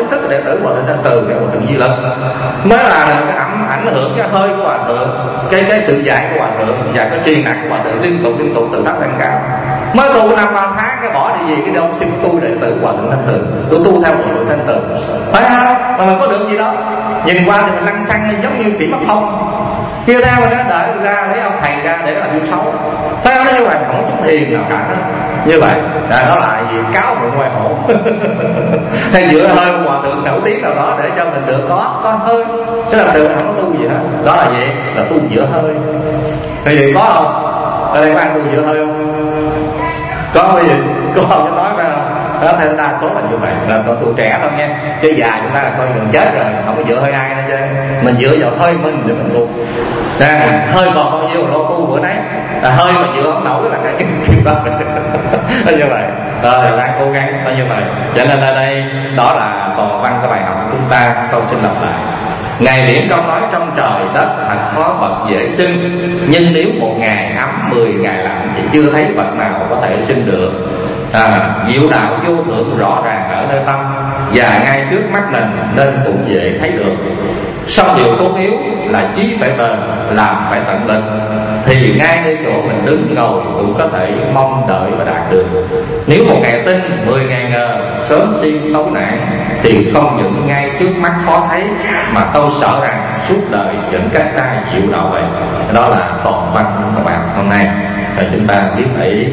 chính thức đệ tử Hòa Thượng Thanh Từ, cái Hòa Thượng Di Lực mới là cái ảnh hưởng cái hơi của Hòa Thượng, cái sự dạy của Hòa Thượng và cái truyền đạt của Hòa Thượng liên tục từ thấp lên cao. Mới tu 5-3 tháng cái bỏ đi gì cái đâu xin tu đệ tử Hòa Thượng Thanh Từ, tôi tu theo Hòa Thượng Thanh Từ, phải không? Mà mình có được gì đó, nhìn qua thì mình lăng xăng giống như khỉ mất thông, kêu theo mình đó đợi ra lấy ông thầy ra để làm việc xấu, phải không? Nó như vậy không có chút thiền nào cả hết. Như vậy đó là gì? Cáo mượn ngoài hộ hay dựa hơi của Hòa Thượng nổi tiếng nào đó để cho mình được có hơi, chứ là sự không có tu gì hết. Đó là gì? Là tu dựa hơi. Cái gì có không? Ở đây có ai tu dựa hơi không? Có cái gì? Có không? Cho nói phải không? Đó, theo đa số là như vậy, là tụi trẻ thôi nha, chứ già chúng ta là coi gần chết rồi, không có dựa hơi ai nữa chứ. Mình dựa vào hơi mình để mình tu. Hơi còn bao nhiêu lo tu bữa nấy, hơi mà dựa không nổi là cái chuyện đó. Nó như vậy, rồi đang cố gắng nó như vậy. Cho nên ở đây đó là toàn văn của bài học của chúng ta. Câu xin đọc lại. Ngài điển câu nói trong trời đất thật khó vật dễ sinh, nhưng nếu 1 ngày ấm 10 ngày lạnh thì chưa thấy vật nào có thể sinh được. Diệu đạo vô thượng rõ ràng ở nơi tâm và ngay trước mắt mình, nên cũng dễ thấy được. Song điều cốt yếu là chí phải bền, làm phải tận lực, thì ngay nơi chỗ mình đứng ngồi cũng có thể mong đợi và đạt được. Nếu 1 ngày tin 10 ngày ngờ, sớm xiên tối nạn, thì không những ngay trước mắt khó thấy, mà tôi sợ rằng suốt đời vẫn cách xa diệu đạo vậy. Đó là toàn văn của các bạn hôm nay. Rồi chúng ta biết ý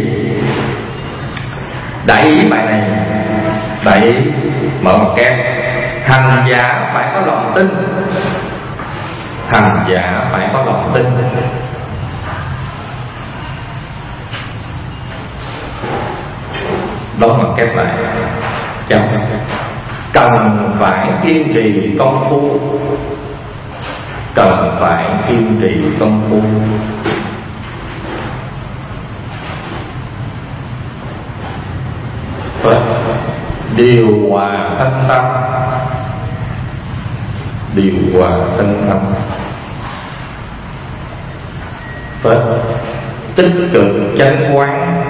đại ý bài này. Đại ý mở một kép: hành giả phải có lòng tin. Hành giả phải có lòng tin. Đóng một kép lại. Cần phải kiên trì công phu. Cần phải kiên trì công phu. Điều hòa thân tâm. Điều hòa thân tâm. Tích cực chánh quán.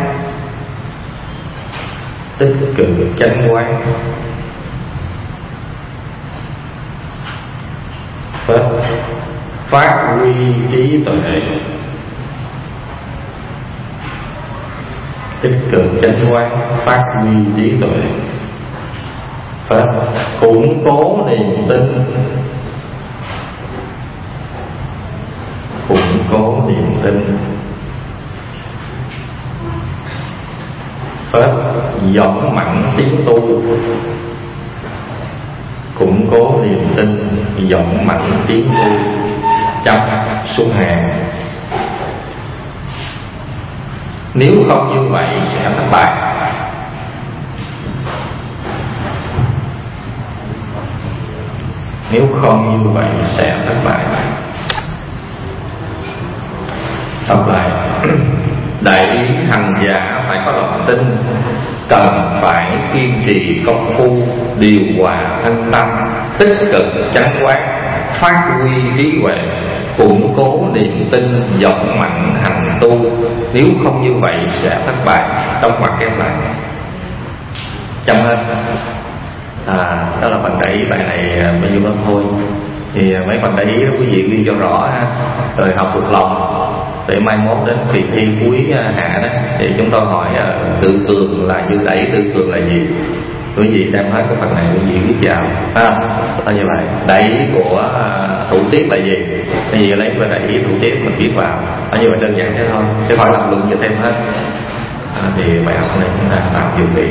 Tích cực chánh quán. Phát huy trí tuệ. Tích cực chánh quán, phát huy trí tuệ. Củng cố niềm tin. Củng cố niềm tin. Dõng mãnh tiến tu. Củng cố niềm tin, dõng mãnh tiến tu. Chấm xuống hàng. Nếu không như vậy sẽ thất bại. Nếu không như vậy sẽ thất bại. Đọc lại. Đại ý hành giả phải có lòng tin, cần phải kiên trì công phu, điều hòa thân tâm, tích cực chánh quán, phát huy trí huệ, củng cố niềm tin, dõng mạnh hành tu. Nếu không như vậy sẽ thất bại. Đóng ngoặc kép lại. Chậm hơn. Đó là phần đại ý bài này bao nhiêu đó thôi. Thì mấy phần đại ý đó quý vị ghi cho rõ ha, rồi học thuộc lòng, để mai mốt đến kỳ thi cuối hạ đó thì chúng tôi hỏi tự cường là như đẩy, tự cường là gì, quý vị đem hết cái phần này quý vị viết vào, phải như vậy. Đẩy của thủ tiết là gì, bây giờ lấy cái đẩy thủ tiết mình viết vào, như vậy đơn giản thế thôi, chứ khỏi làm luận cho thêm hết. Thì bài học này chúng ta tạm dừng nghỉ.